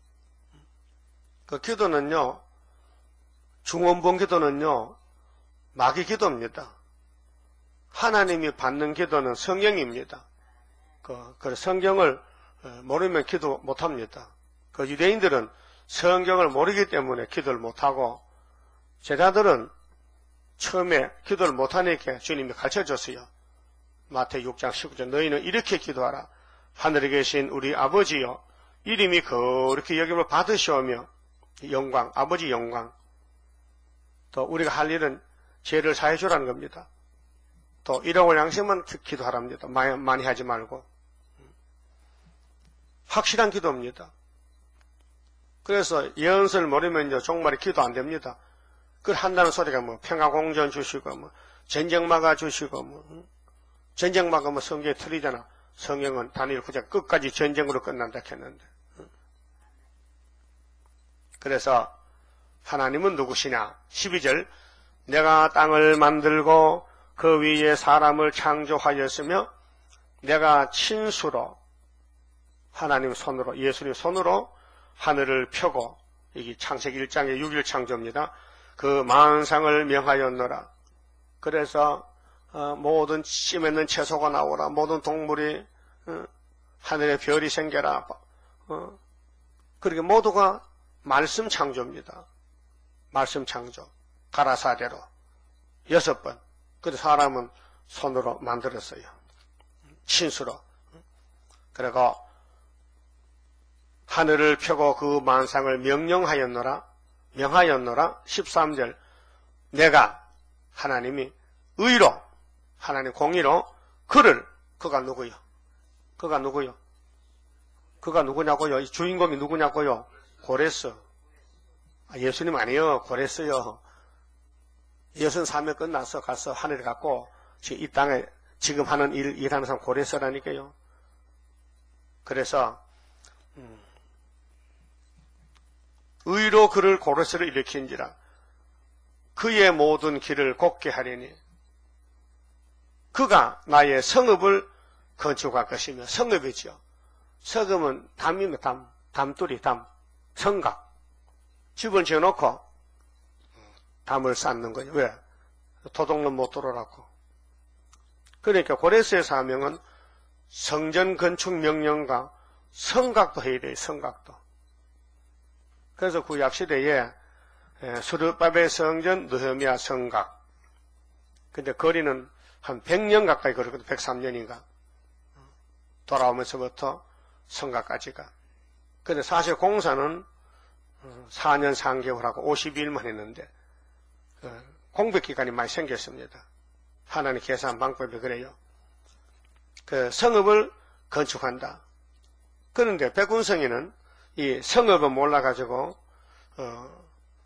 그 기도는요, 중원본 기도는요, 마귀 기도입니다. 하나님이 받는 기도는 성경입니다. 그, 그 성경을 모르면 기도 못합니다. 그 유대인들은 성경을 모르기 때문에 기도를 못하고, 제자들은 처음에 기도를 못하니까 주님이 가르쳐줬어요. 마태 육 장 십구 절 너희는 이렇게 기도하라. 하늘에 계신 우리 아버지여, 이름이 거룩히 여김을 받으시오며 영광, 아버지 영광. 또 우리가 할 일은 죄를 사해 주라는 겁니다. 또 일용할 양심은 기도하랍니다. 많이, 많이 하지 말고. 확실한 기도입니다. 그래서 예언서를 모르면요, 종말에 기도 안 됩니다. 그걸 한다는 소리가 뭐, 평화공전 주시고, 뭐, 전쟁 막아 주시고, 뭐, 전쟁 막으면 성경이 틀리잖아. 성경은 다니엘 구 장 끝까지 전쟁으로 끝난다 했는데. 그래서 하나님은 누구시냐? 십이 절, 내가 땅을 만들고 그 위에 사람을 창조하였으며 내가 친수로 하나님 손으로, 예수님 손으로 하늘을 펴고, 여기 창세기 일 장의 육 일 창조입니다. 그 만상을 명하였노라. 그래서 어, 모든 씨 맺는 채소가 나오라. 모든 동물이 어, 하늘에 별이 생겨라. 어, 그렇게 모두가 말씀 창조입니다. 말씀 창조. 가라사대로 여섯 번. 그래서 사람은 손으로 만들었어요. 친수로. 그리고 하늘을 펴고 그 만상을 명령하였노라. 명하였노라. 십삼 절. 내가 하나님이 의로, 하나님 공의로 그를, 그가 누구요? 그가 누구요? 그가 누구냐고요? 이 주인공이 누구냐고요? 고레스. 아, 예수님 아니에요. 고레스요. 예수는 사명 끝나서 가서 하늘에 갔고 지금 이 땅에 지금 하는 일, 일하는 사람 고레스라니까요. 그래서 음, 의로 그를 고레스를 일으킨지라. 그의 모든 길을 곱게 하리니 그가 나의 성읍을 건축할 것이며. 성읍이죠. 성읍은 담이면 담, 담돌이 담, 성각. 집을 지어놓고 담을 쌓는 거죠. 왜? 도둑놈 못 들어오라고. 그러니까 고레스의 사명은 성전 건축 명령과 성각도 해야 돼요. 성각도. 그래서 구약시대에 스룹바벨 성전, 느헤미야 성각. 근데 거리는 한 백 년 가까이 걸었거든. 백삼 년인가. 돌아오면서부터 성각까지가. 근데 사실 공사는 사 년 삼 개월하고 오십이 일만 했는데 공백 기간이 많이 생겼습니다. 하나님 계산 방법이 그래요. 그 성읍을 건축한다. 그런데 백운성이는 이 성읍을 몰라가지고 어,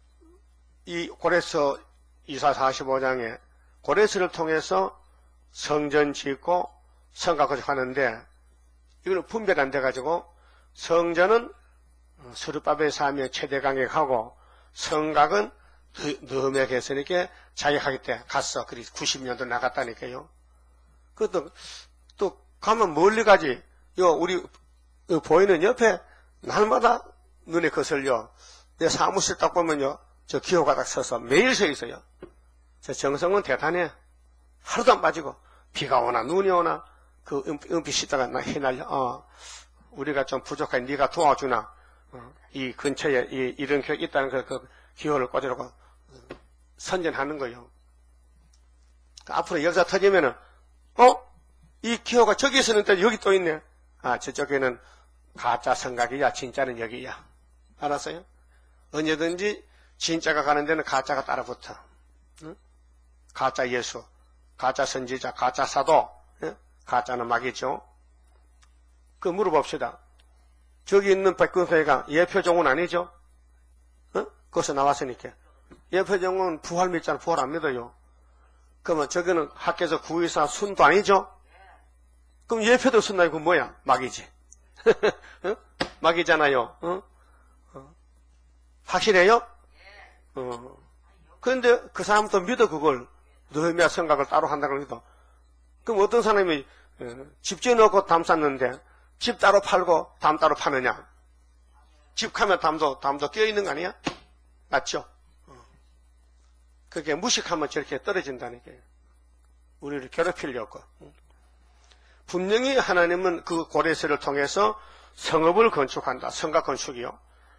이 고레스 이사 사십오 장에 고레스를 통해서 성전 짓고 성곽 건축하는데 이거는 분별 안 돼가지고 성전은 스룹바벨 사명의 최대 강력하고 성곽은 느헤미야가 했으니까 자기 하기 때 갔어. 그리 구십 년도 나갔다니까요. 그것도 또 가면 멀리 가지. 요 우리 보이는 옆에 날마다 눈에 거슬려. 내 사무실 딱 보면요, 저 기호가 딱 서서 매일 서 있어요. 저 정성은 대단해. 하루도 안 빠지고 비가 오나 눈이 오나 그 은빛 씻다가 나 휘날려. 어, 우리가 좀 부족하니 네가 도와주나. 어, 이 근처에 이, 이런 교회 있다는 그, 그 기호를 꽂으라고 선전하는 거예요. 앞으로 역사 터지면은 어? 이 기호가 저기 있었는데 여기 또 있네. 아, 저쪽에는 가짜 성각이야. 진짜는 여기야. 알았어요? 언제든지 진짜가 가는 데는 가짜가 따라붙어. 응? 가짜 예수, 가짜 선지자, 가짜 사도, 응? 가짜는 막이죠. 그 물어봅시다. 저기 있는 백군회가 예표종은 아니죠? 응? 거기서 나왔으니까. 예표종은 부활 믿잖아. 부활 안 믿어요. 그러면 저기는 학교에서 구의사 순도 아니죠? 그럼 예표도 순나 이거 뭐야? 막이지. 응? 막이잖아요. 응? 어. 확실해요? 어. 그런데 그 사람도 믿어 그걸. 느헤미야 성각을 따로 한다고 해도. 그럼 어떤 사람이 집 지어놓고 담 쌌는데 집 따로 팔고 담 따로 파느냐? 집 가면 담도 담도 끼어있는 거 아니야? 맞죠? 어. 그게 무식하면 저렇게 떨어진다니까요. 우리를 괴롭히려고. 분명히 하나님은 그 고레스를 통해서 성읍을 건축한다. 성곽 건축이요.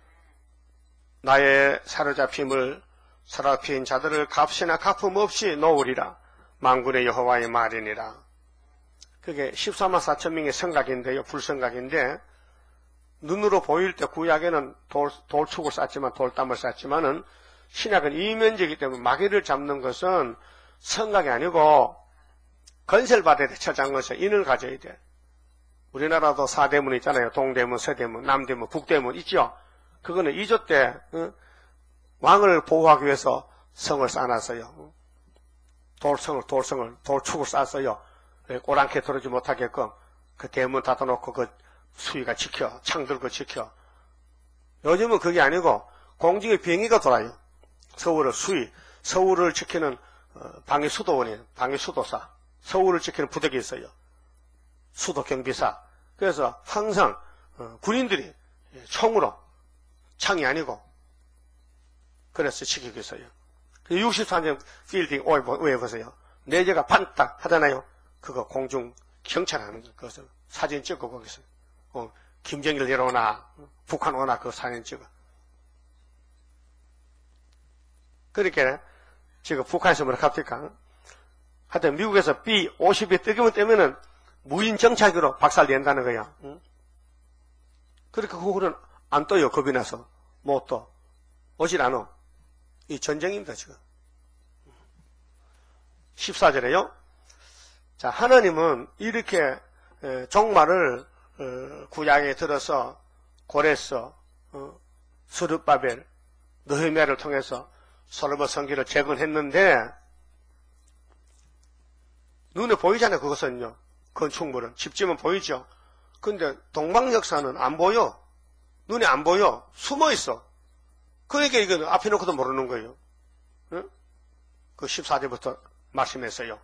나의 사로잡힘을 사로잡힌 자들을 값이나 갚음 없이 놓으리라. 만군의 여호와의 말이니라. 그게 십사만 사천 명의 성곽인데요. 불성곽인데 눈으로 보일 때 구약에는 돌, 돌축을 쌓지만 돌담을 쌓지만은 신약은 이면제이기 때문에 마귀를 잡는 것은 성곽이 아니고 건설 받아야 돼. 처장건설 인을 가져야 돼. 우리나라도 사대문 있잖아요. 동대문, 서대문, 남대문, 북대문 있죠. 그거는 이조 때 어? 왕을 보호하기 위해서 성을 쌓아놨어요. 돌성을, 돌성을, 돌축을 쌓았어요. 꼬랑캐 들어오지 못하게끔 그 대문 닫아놓고 그 수위가 지켜, 창 들고 지켜. 요즘은 그게 아니고 공중에 비행기가 돌아요. 서울을 수위, 서울을 지키는 방위 수도원이, 방위 수도사, 서울을 지키는 부대가 있어요. 수도 경비사. 그래서 항상 군인들이 총으로, 창이 아니고 그래서 지키고 있어요. 육십삼 년 필딩 왜 보세요. 내재가 반딱 하잖아요. 그거 공중 경찰하는 거. 그것을 사진 찍고 거기서 어, 김정일 내려오나 북한 오나 그 사진 찍어. 그렇게 지금 북한에서 뭐라 합니까? 하여튼 미국에서 비 오십이 뜨기만 떼면은 무인 정찰기로 박살 낸다는 거야. 응? 그러니까 그거는 안 떠요. 겁이 나서 못 떠. 오질 않아. 이 전쟁입니다 지금. 십사 절에요. 자, 하나님은 이렇게 종말을 구약에 들어서 고레스, 스룹바벨, 느헤미야를 통해서 솔로몬 성기를 재건했는데 눈에 보이잖아요. 그것은요. 건축물은 집지면 보이죠. 근데 동방역사는 안 보여. 눈에 안 보여. 숨어 있어. 그러니까 이거 앞에 놓고도 모르는 거예요. 응? 그 십사 절부터 말씀했어요.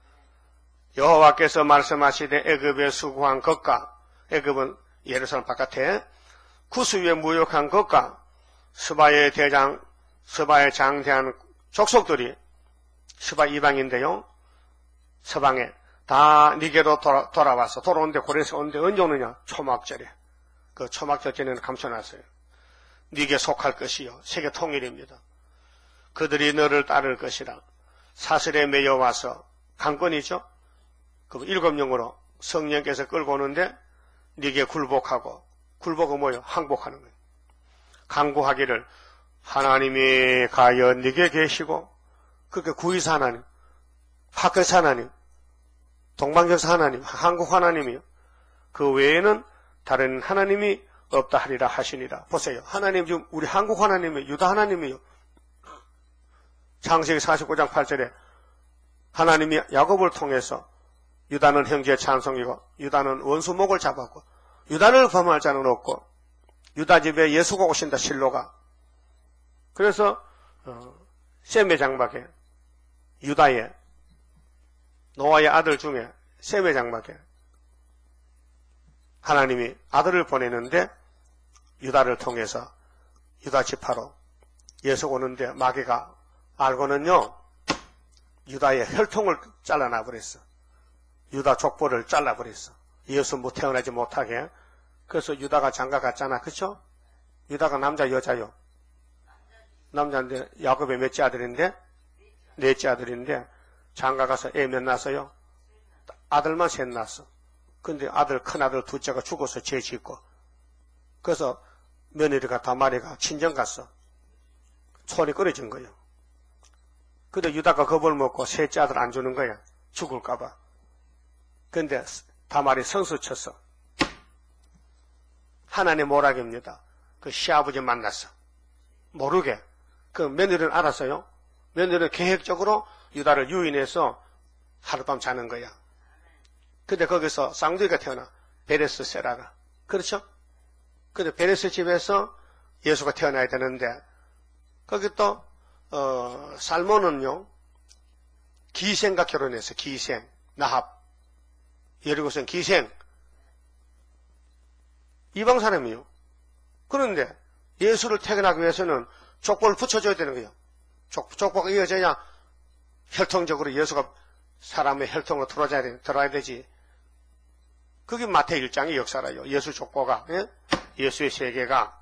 여호와께서 말씀하시되 애굽에 수고한 것과 애굽은 예루살렘 바깥에 구스위에 무역한 것과 스바의 대장 스바의 장대한 족속들이 스바 이방인데요. 서방에 다 니게로 돌아, 돌아와서 돌아오는데 고레스 오는데 언제 오느냐? 초막절에. 그 초막절 전에는 감춰놨어요. 니게 속할 것이요 세계 통일입니다. 그들이 너를 따를 것이라. 사슬에 매여 와서 강권이죠. 그 일곱 영으로 성령께서 끌고 오는데 니게 굴복하고 굴복은 뭐예요? 항복하는 거예요. 강구하기를 하나님이 가여 니게 계시고 그렇게 구이사 하나님, 파크사 하나님, 동방역사 하나님, 한국 하나님이요. 그 외에는 다른 하나님이 없다 하리라 하시니라. 보세요. 하나님 지금 우리 한국 하나님이요. 유다 하나님이요. 창세기 사십구 장 팔 절에 하나님이 야곱을 통해서 유다는 형제의 찬송이고 유다는 원수목을 잡았고 유다를 범할 자는 없고 유다 집에 예수가 오신다 실로가. 그래서 어, 셈의 장막에 유다의 노아의 아들 중에 셈의 장막에 하나님이 아들을 보내는데 유다를 통해서 유다 지파로 예수가 오는데 마귀가 알고는요 유다의 혈통을 잘라놔 버렸어. 유다 족보를 잘라 버렸어. 예수 못 태어나지 못하게. 그래서 유다가 장가 갔잖아. 그쵸? 유다가 남자 여자요? 남자인데 야곱의 몇째 아들인데? 넷째 아들인데 장가 가서 애 몇 낳았어요? 아들만 셋 낳았어. 근데 아들 큰아들 둘째가 죽어서 죄 짓고 그래서 며느리가 다말이가 친정 갔어. 손이 끊어진 거예요. 근데 유다가 겁을 먹고 셋째 아들 안 주는 거야. 죽을까봐. 근데 다말이 선수 쳤어. 하나님 모락입니다. 그 시아버지 만났어. 모르게. 그 며느리는 알았어요. 며느리는 계획적으로 유다를 유인해서 하룻밤 자는 거야. 근데 거기서 쌍둥이가 태어나. 베레스 세라가. 그렇죠? 근데 베레스 집에서 예수가 태어나야 되는데 거기 또 어, 살몬은요 기생과 결혼했어. 기생. 나합. 여리고성 기생. 이방 사람이요. 그런데 예수를 태어나기 위해서는 족보를 붙여줘야 되는 거예요. 족, 족보가 이어져야 혈통적으로 예수가 사람의 혈통으로 들어와야, 돼, 들어와야 되지. 그게 마태 일 장의 역사라요. 예수 족보가. 예? 예수의 세계가.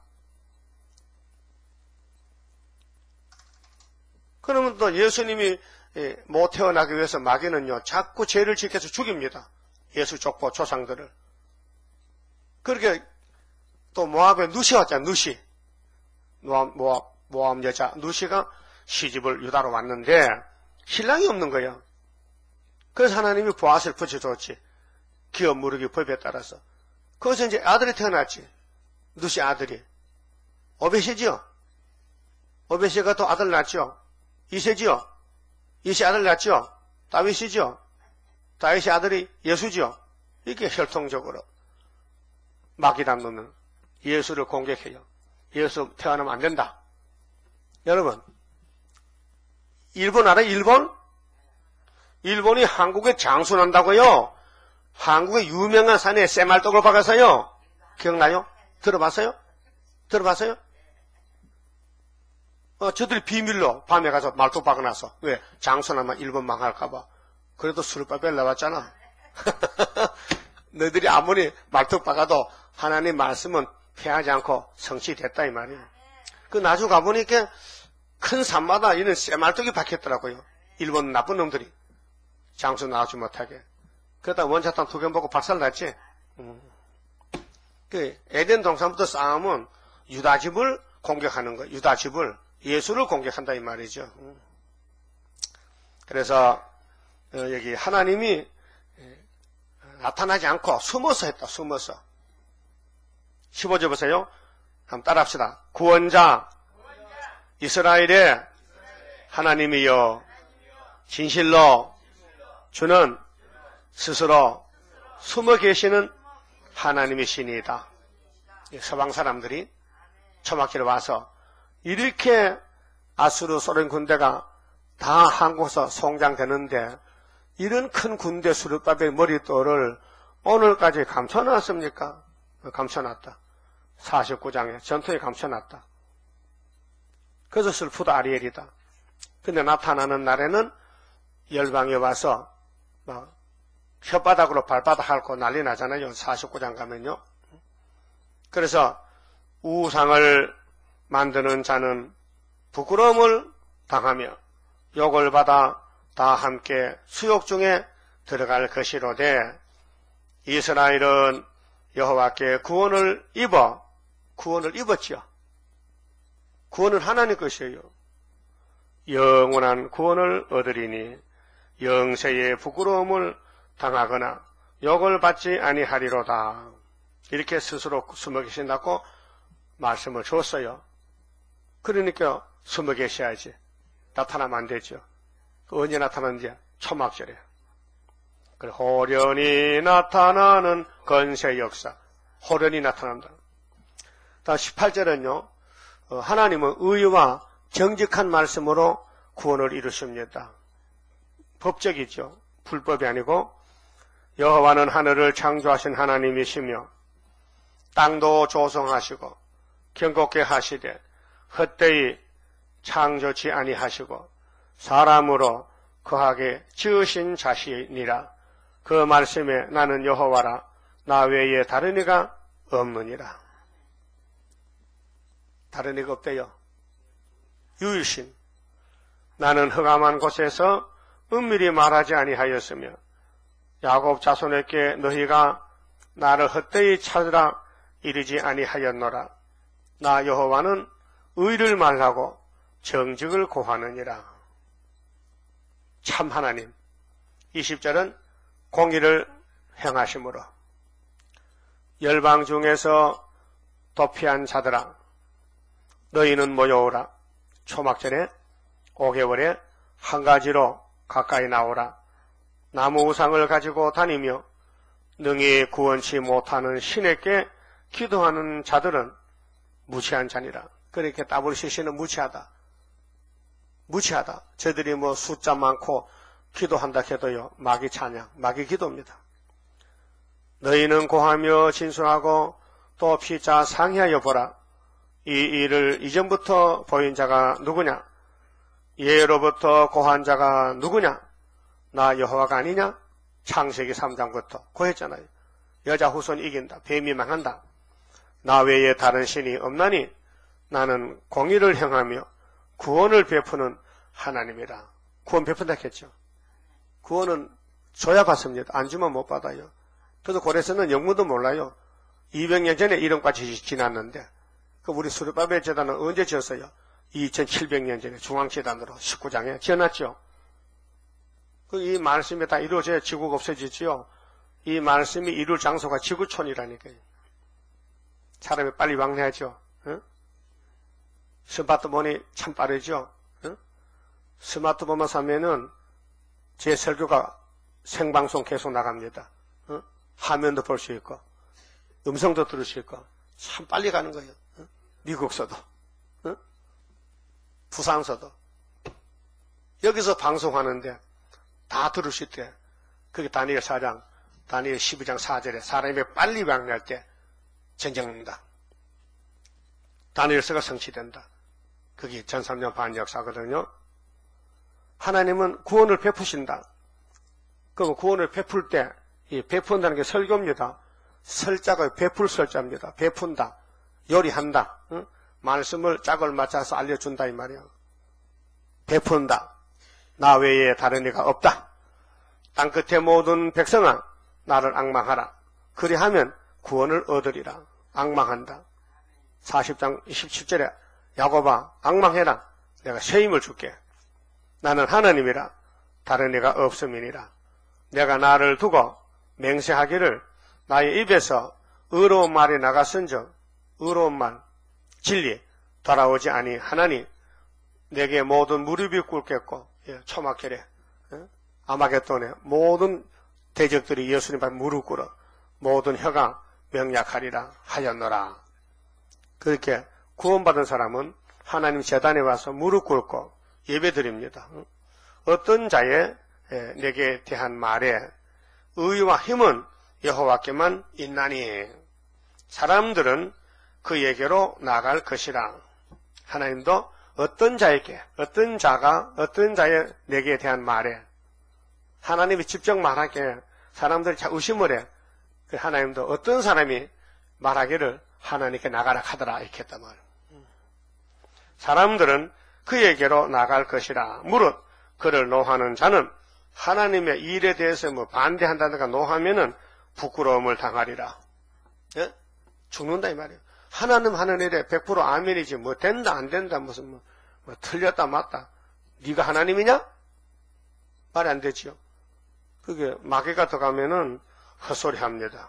그러면 또 예수님이 못 태어나기 위해서 마귀는요 자꾸 죄를 지켜서 죽입니다. 예수 족보 조상들을. 그렇게 또 모압에 누시 왔잖아. 누시. 모압, 모압, 모압 여자 누시가 시집을 유다로 왔는데 신랑이 없는 거예요. 그래서 하나님이 보아스를 붙여줬지. 기업 무르기 법에 따라서. 거기서 이제 아들이 태어났지. 누시 아들이. 오벳이지요. 오벳이가 또 아들 낳았죠. 이세지요. 이세 아들 낳았죠. 다윗이죠. 다윗의 아들이 예수죠. 이게 혈통적으로 마귀란 놈은 예수를 공격해요. 예수 태어나면 안 된다. 여러분, 일본 알아요? 일본? 일본이 한국에 장수난다고요. 한국의 유명한 산에 쇠말떡을 박아서요. 기억나요? 들어봤어요? 들어봤어요? 어, 저들이 비밀로 밤에 가서 말뚝 박아놨어. 왜? 장수나면 일본 망할까봐. 그래도 술밥에 나왔잖아. 너희들이 아무리 말뚝 박아도 하나님 말씀은 피하지 않고 성취됐다 이 말이에요. 그 나중 가보니까 큰 산마다 이런 쇠말뚝이 박혔더라고요. 일본 나쁜 놈들이. 장수 나오지 못하게. 그러다 원자탄 두 개 먹고 박살났지. 음. 그 에덴 동산부터 싸우면 유다집을 공격하는 거예요. 유다집을. 예수를 공격한다 이 말이죠. 음. 그래서 어, 여기 하나님이 나타나지 않고 숨어서 했다. 숨어서. 십오 절 보세요. 한번 따라합시다. 구원자 이스라엘의 하나님이여 진실로 주는 스스로 숨어 계시는 하나님이시니이다. 서방 사람들이 초막기를 와서 이렇게 아수르 소련 군대가 다 한국에서 송장되는데 이런 큰 군대 수르바벨 머릿돌을 오늘까지 감춰놨습니까? 감춰놨다. 사십구 장에 전투에 감춰놨다. 그래서 슬프다 아리엘이다. 근데 나타나는 날에는 열방에 와서 막 혓바닥으로 발바닥 핥고 난리 나잖아요. 사십구 장 가면요. 그래서 우상을 만드는 자는 부끄러움을 당하며 욕을 받아 다 함께 수욕 중에 들어갈 것이로되 이스라엘은 여호와께 구원을 입어 구원을 입었지요. 구원은 하나님 것이에요. 영원한 구원을 얻으리니 영세의 부끄러움을 당하거나 욕을 받지 아니하리로다. 이렇게 스스로 숨어 계신다고 말씀을 줬어요. 그러니까 숨어 계셔야지. 나타나면 안 되죠. 언제 나타나는지 초막절에. 호련히 나타나는 건세 역사. 호련히 나타난다. 다음 십팔 절은요. 하나님은 의와 정직한 말씀으로 구원을 이루십니다. 법적이죠. 불법이 아니고 여호와는 하늘을 창조하신 하나님이시며 땅도 조성하시고 경곡케 하시되 헛되이 창조치 아니하시고 사람으로 거하게 지으신 자시니라. 그 말씀에 나는 여호와라 나 외에 다른 이가 없느니라. 다른 이가 없대요. 유일신. 나는 흑암한 곳에서 은밀히 말하지 아니하였으며 야곱 자손에게 너희가 나를 헛되이 찾으라 이르지 아니하였노라. 나 여호와는 의를 말하고 정직을 고하느니라. 참 하나님. 이십 절은 공의를 행하심으로 열방 중에서 도피한 자들아 너희는 모여오라. 초막절에 오 개월에 한 가지로 가까이 나오라. 나무 우상을 가지고 다니며 능히 구원치 못하는 신에게 기도하는 자들은 무치한 자니라. 그렇게 답을 시시는 무치하다. 무치하다. 저들이 뭐 숫자 많고 기도한다 해도요. 마귀 찬양, 마귀 기도입니다. 너희는 고하며 진술하고 또 피자 상의하여 보라. 이 일을 이전부터 보인 자가 누구냐? 예로부터 고한 자가 누구냐? 나 여호와가 아니냐? 창세기 삼 장부터 고했잖아요. 여자 후손이 이긴다. 뱀이 망한다. 나 외에 다른 신이 없나니 나는 공의를 행하며 구원을 베푸는 하나님이라. 구원 베푼다 했죠. 구원은 줘야 받습니다. 안 주면 못 받아요. 그래서 고래서는 영문도 몰라요. 이백 년 전에 이름까지 지났는데 그 우리 수르바벨 제단은 언제 지었어요? 이천칠백 년 전에 중앙재단으로 십구 장에 지어놨죠. 그 이 말씀이 다 이루어져야 지구가 없어지지요. 이 말씀이 이룰 장소가 지구촌이라니까요. 사람이 빨리 왕래하죠. 응? 스마트폰이 참 빠르죠. 응? 스마트폰만 사면은 제 설교가 생방송 계속 나갑니다. 응? 화면도 볼 수 있고 음성도 들을 수 있고 참 빨리 가는 거예요. 응? 미국서도 응? 부산서도 여기서 방송하는데 다 들을 수 있대. 그게 다니엘 사 장 다니엘 십이 장 사 절에 사람이 빨리 왕래할 때 전쟁난다. 다니엘서가 성취된다. 그게 천삼 년 반 역사거든요. 하나님은 구원을 베푸신다. 그럼 구원을 베풀 때 이 베푼다는 게 설교입니다. 설자가 베풀 설자입니다. 베푼다. 요리한다. 응? 말씀을 짝을 맞춰서 알려준다 이 말이야. 베푼다. 나 외에 다른 이가 없다. 땅끝의 모든 백성아 나를 앙망하라. 그리하면 구원을 얻으리라. 앙망한다. 사십 장 이십칠 절에 야곱아 앙망해라. 내가 새 힘을 줄게. 나는 하나님이라 다른 이가 없음이니라. 내가 나를 두고 맹세하기를 나의 입에서 의로운 말이 나갔은즉 의로운 말 진리 돌아오지 아니 하나니 내게 모든 무릎이 꿇겠고 예, 초막결에 예? 아마겟돈에 모든 대적들이 예수님 앞에 무릎 꿇어 모든 혀가 명약하리라 하였노라. 그렇게 구원받은 사람은 하나님 제단에 와서 무릎 꿇고 예배드립니다. 어떤 자의 내게 대한 말에 의와 힘은 여호와께만 있나니 사람들은 그에게로 나갈 것이라. 하나님도 어떤 자에게 어떤 자가 어떤 자의 내게 대한 말에 하나님이 직접 말하기에 사람들이 자 의심을 해. 하나님도 어떤 사람이 말하기를 하나님께 나가라 하더라 이렇게 했단 말이에요. 사람들은 그에게로 나갈 것이라. 무릇 그를 노하는 자는 하나님의 일에 대해서 뭐 반대한다든가 노하면은 부끄러움을 당하리라. 예? 죽는다 이 말이에요. 하나님 하는 일에 백 퍼센트 아멘이지 뭐 된다 안 된다 무슨 뭐, 뭐 틀렸다 맞다. 네가 하나님이냐? 말이 안 되지요. 그게 마귀가 들어가면은 헛소리합니다.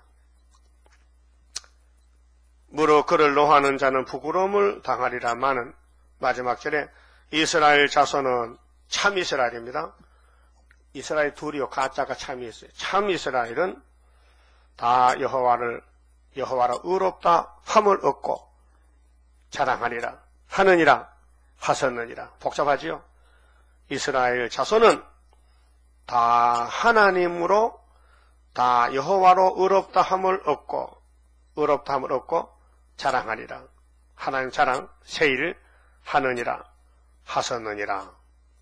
무릇 그를 노하는 자는 부끄러움을 당하리라마는 마지막 절에 이스라엘 자손은 참 이스라엘입니다. 이스라엘 둘이요 가짜가 참이 있어요. 참 이스라엘은 다 여호와를 여호와라 의롭다 함을 얻고 자랑하리라 하느니라 하셨느니라. 복잡하지요. 이스라엘 자손은 다 하나님으로 다 여호와로 의롭다 함을 얻고 의롭다 함을 얻고 자랑하리라. 하나님 자랑 세일 하느니라 하셨느니라.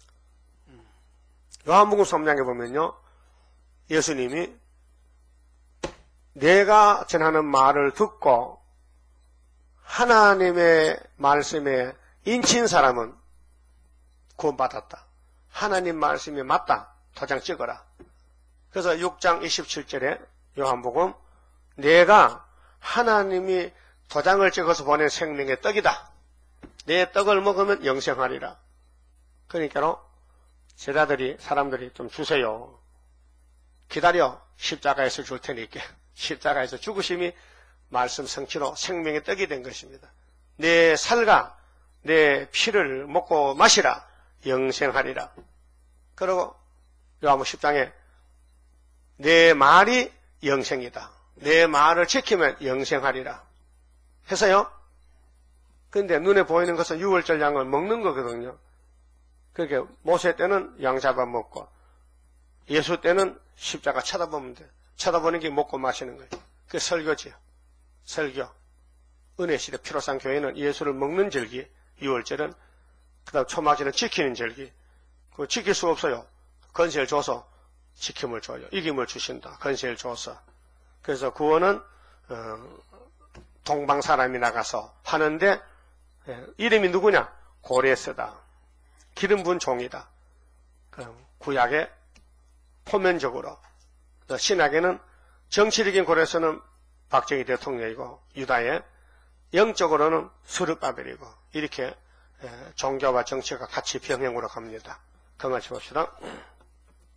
요한복음 삼 장에 보면요 예수님이 내가 전하는 말을 듣고 하나님의 말씀에 인친 사람은 구원받았다. 하나님 말씀이 맞다. 도장 찍어라. 그래서 육 장 이십칠 절에 요한복음 내가 하나님이 도장을 찍어서 보낸 생명의 떡이다. 내 떡을 먹으면 영생하리라. 그러니까 제자들이 사람들이 좀 주세요. 기다려. 십자가에서 줄 테니까. 십자가에서 죽으심이 말씀 성취로 생명의 떡이 된 것입니다. 내 살과 내 피를 먹고 마시라. 영생하리라. 그리고 요한복음 십 장에 내 말이 영생이다. 내 말을 지키면 영생하리라. 해서요. 그런데 눈에 보이는 것은 유월절 양을 먹는 거거든요. 그렇게 모세 때는 양 잡아먹고 예수 때는 십자가 쳐다보면 돼. 쳐다보는 게 먹고 마시는 거예요. 그게 설교지요. 설교. 은혜시대 피로상 교회는 예수를 먹는 절기, 유월절은 그 다음 초막절은 지키는 절기. 그거 지킬 수 없어요. 건세를 줘서 지킴을 줘요. 이김을 주신다. 건세를 줘서. 그래서 구원은 어, 동방 사람이 나가서 하는데 예, 이름이 누구냐? 고레스다. 기름 부은 종이다. 구약의 포면적으로 신약에는 정치적인 고레스는 박정희 대통령이고 유다의 영적으로는 스룹바벨이고 이렇게 예, 종교와 정치가 같이 병행으로 갑니다. 그 말씀 봅시다.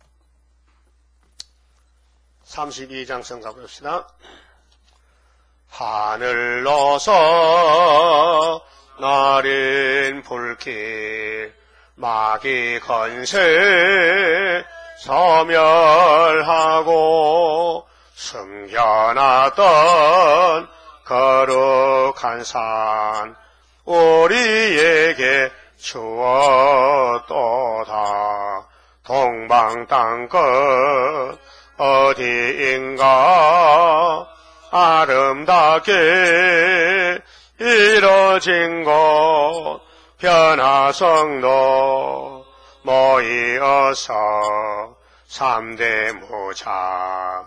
삼십이 장 성가 봅시다. 하늘로서 나린 불길 마귀 건세 소멸하고 숨겨놨던 거룩한 산 우리에게 주었도다. 동방 땅끝 어디인가 아름답게 이뤄진 곳 변화성도 모이어서 삼대 무자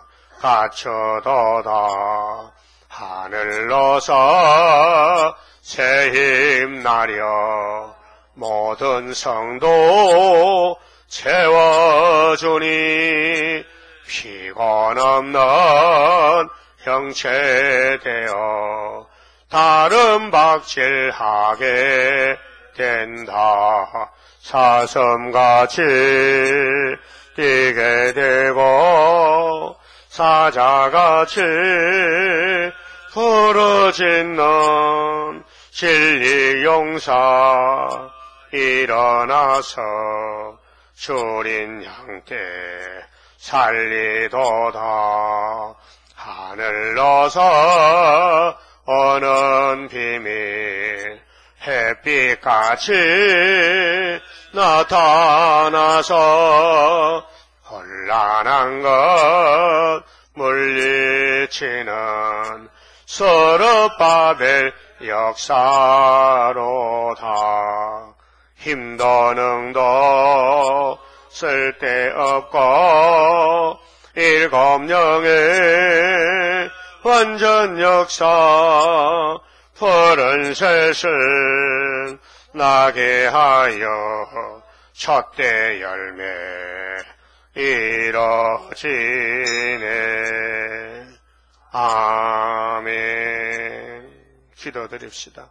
갖춰도다. 하늘로서 새 힘나려 모든 성도 채워주니 피곤 없는 형체 되어 다른 박질하게 된다. 사슴같이 뛰게 되고 사자같이 부르짖는 진리 용사 일어나서 줄인 양떼 살리도다. 하늘로서 오는 비밀 햇빛같이 나타나서 혼란한 것 물리치는 서럽바벨 역사로다. 힘도 능도 쓸데없고 일곱 영의 완전 역사 푸른 셋을 나게 하여 첫대 열매 이뤄지네. 아멘. 기도드립시다.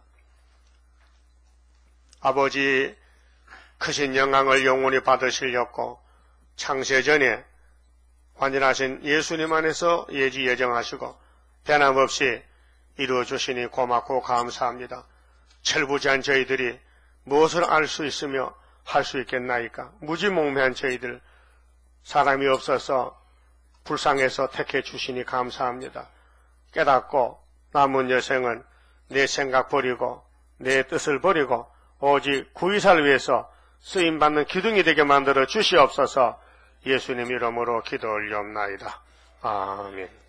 아버지, 크신 영광을 영원히 받으시려고 창세전에 완전하신 예수님 안에서 예지 예정하시고 변함없이 이루어주시니 고맙고 감사합니다. 철부지한 저희들이 무엇을 알 수 있으며 할 수 있겠나이까? 무지몽매한 저희들, 사람이 없어서 불쌍해서 택해 주시니 감사합니다. 깨닫고 남은 여생은 내 생각 버리고 내 뜻을 버리고 오직 구이사를 위해서 쓰임받는 기둥이 되게 만들어 주시옵소서. 예수님 이름으로 기도 올리옵나이다. 아멘.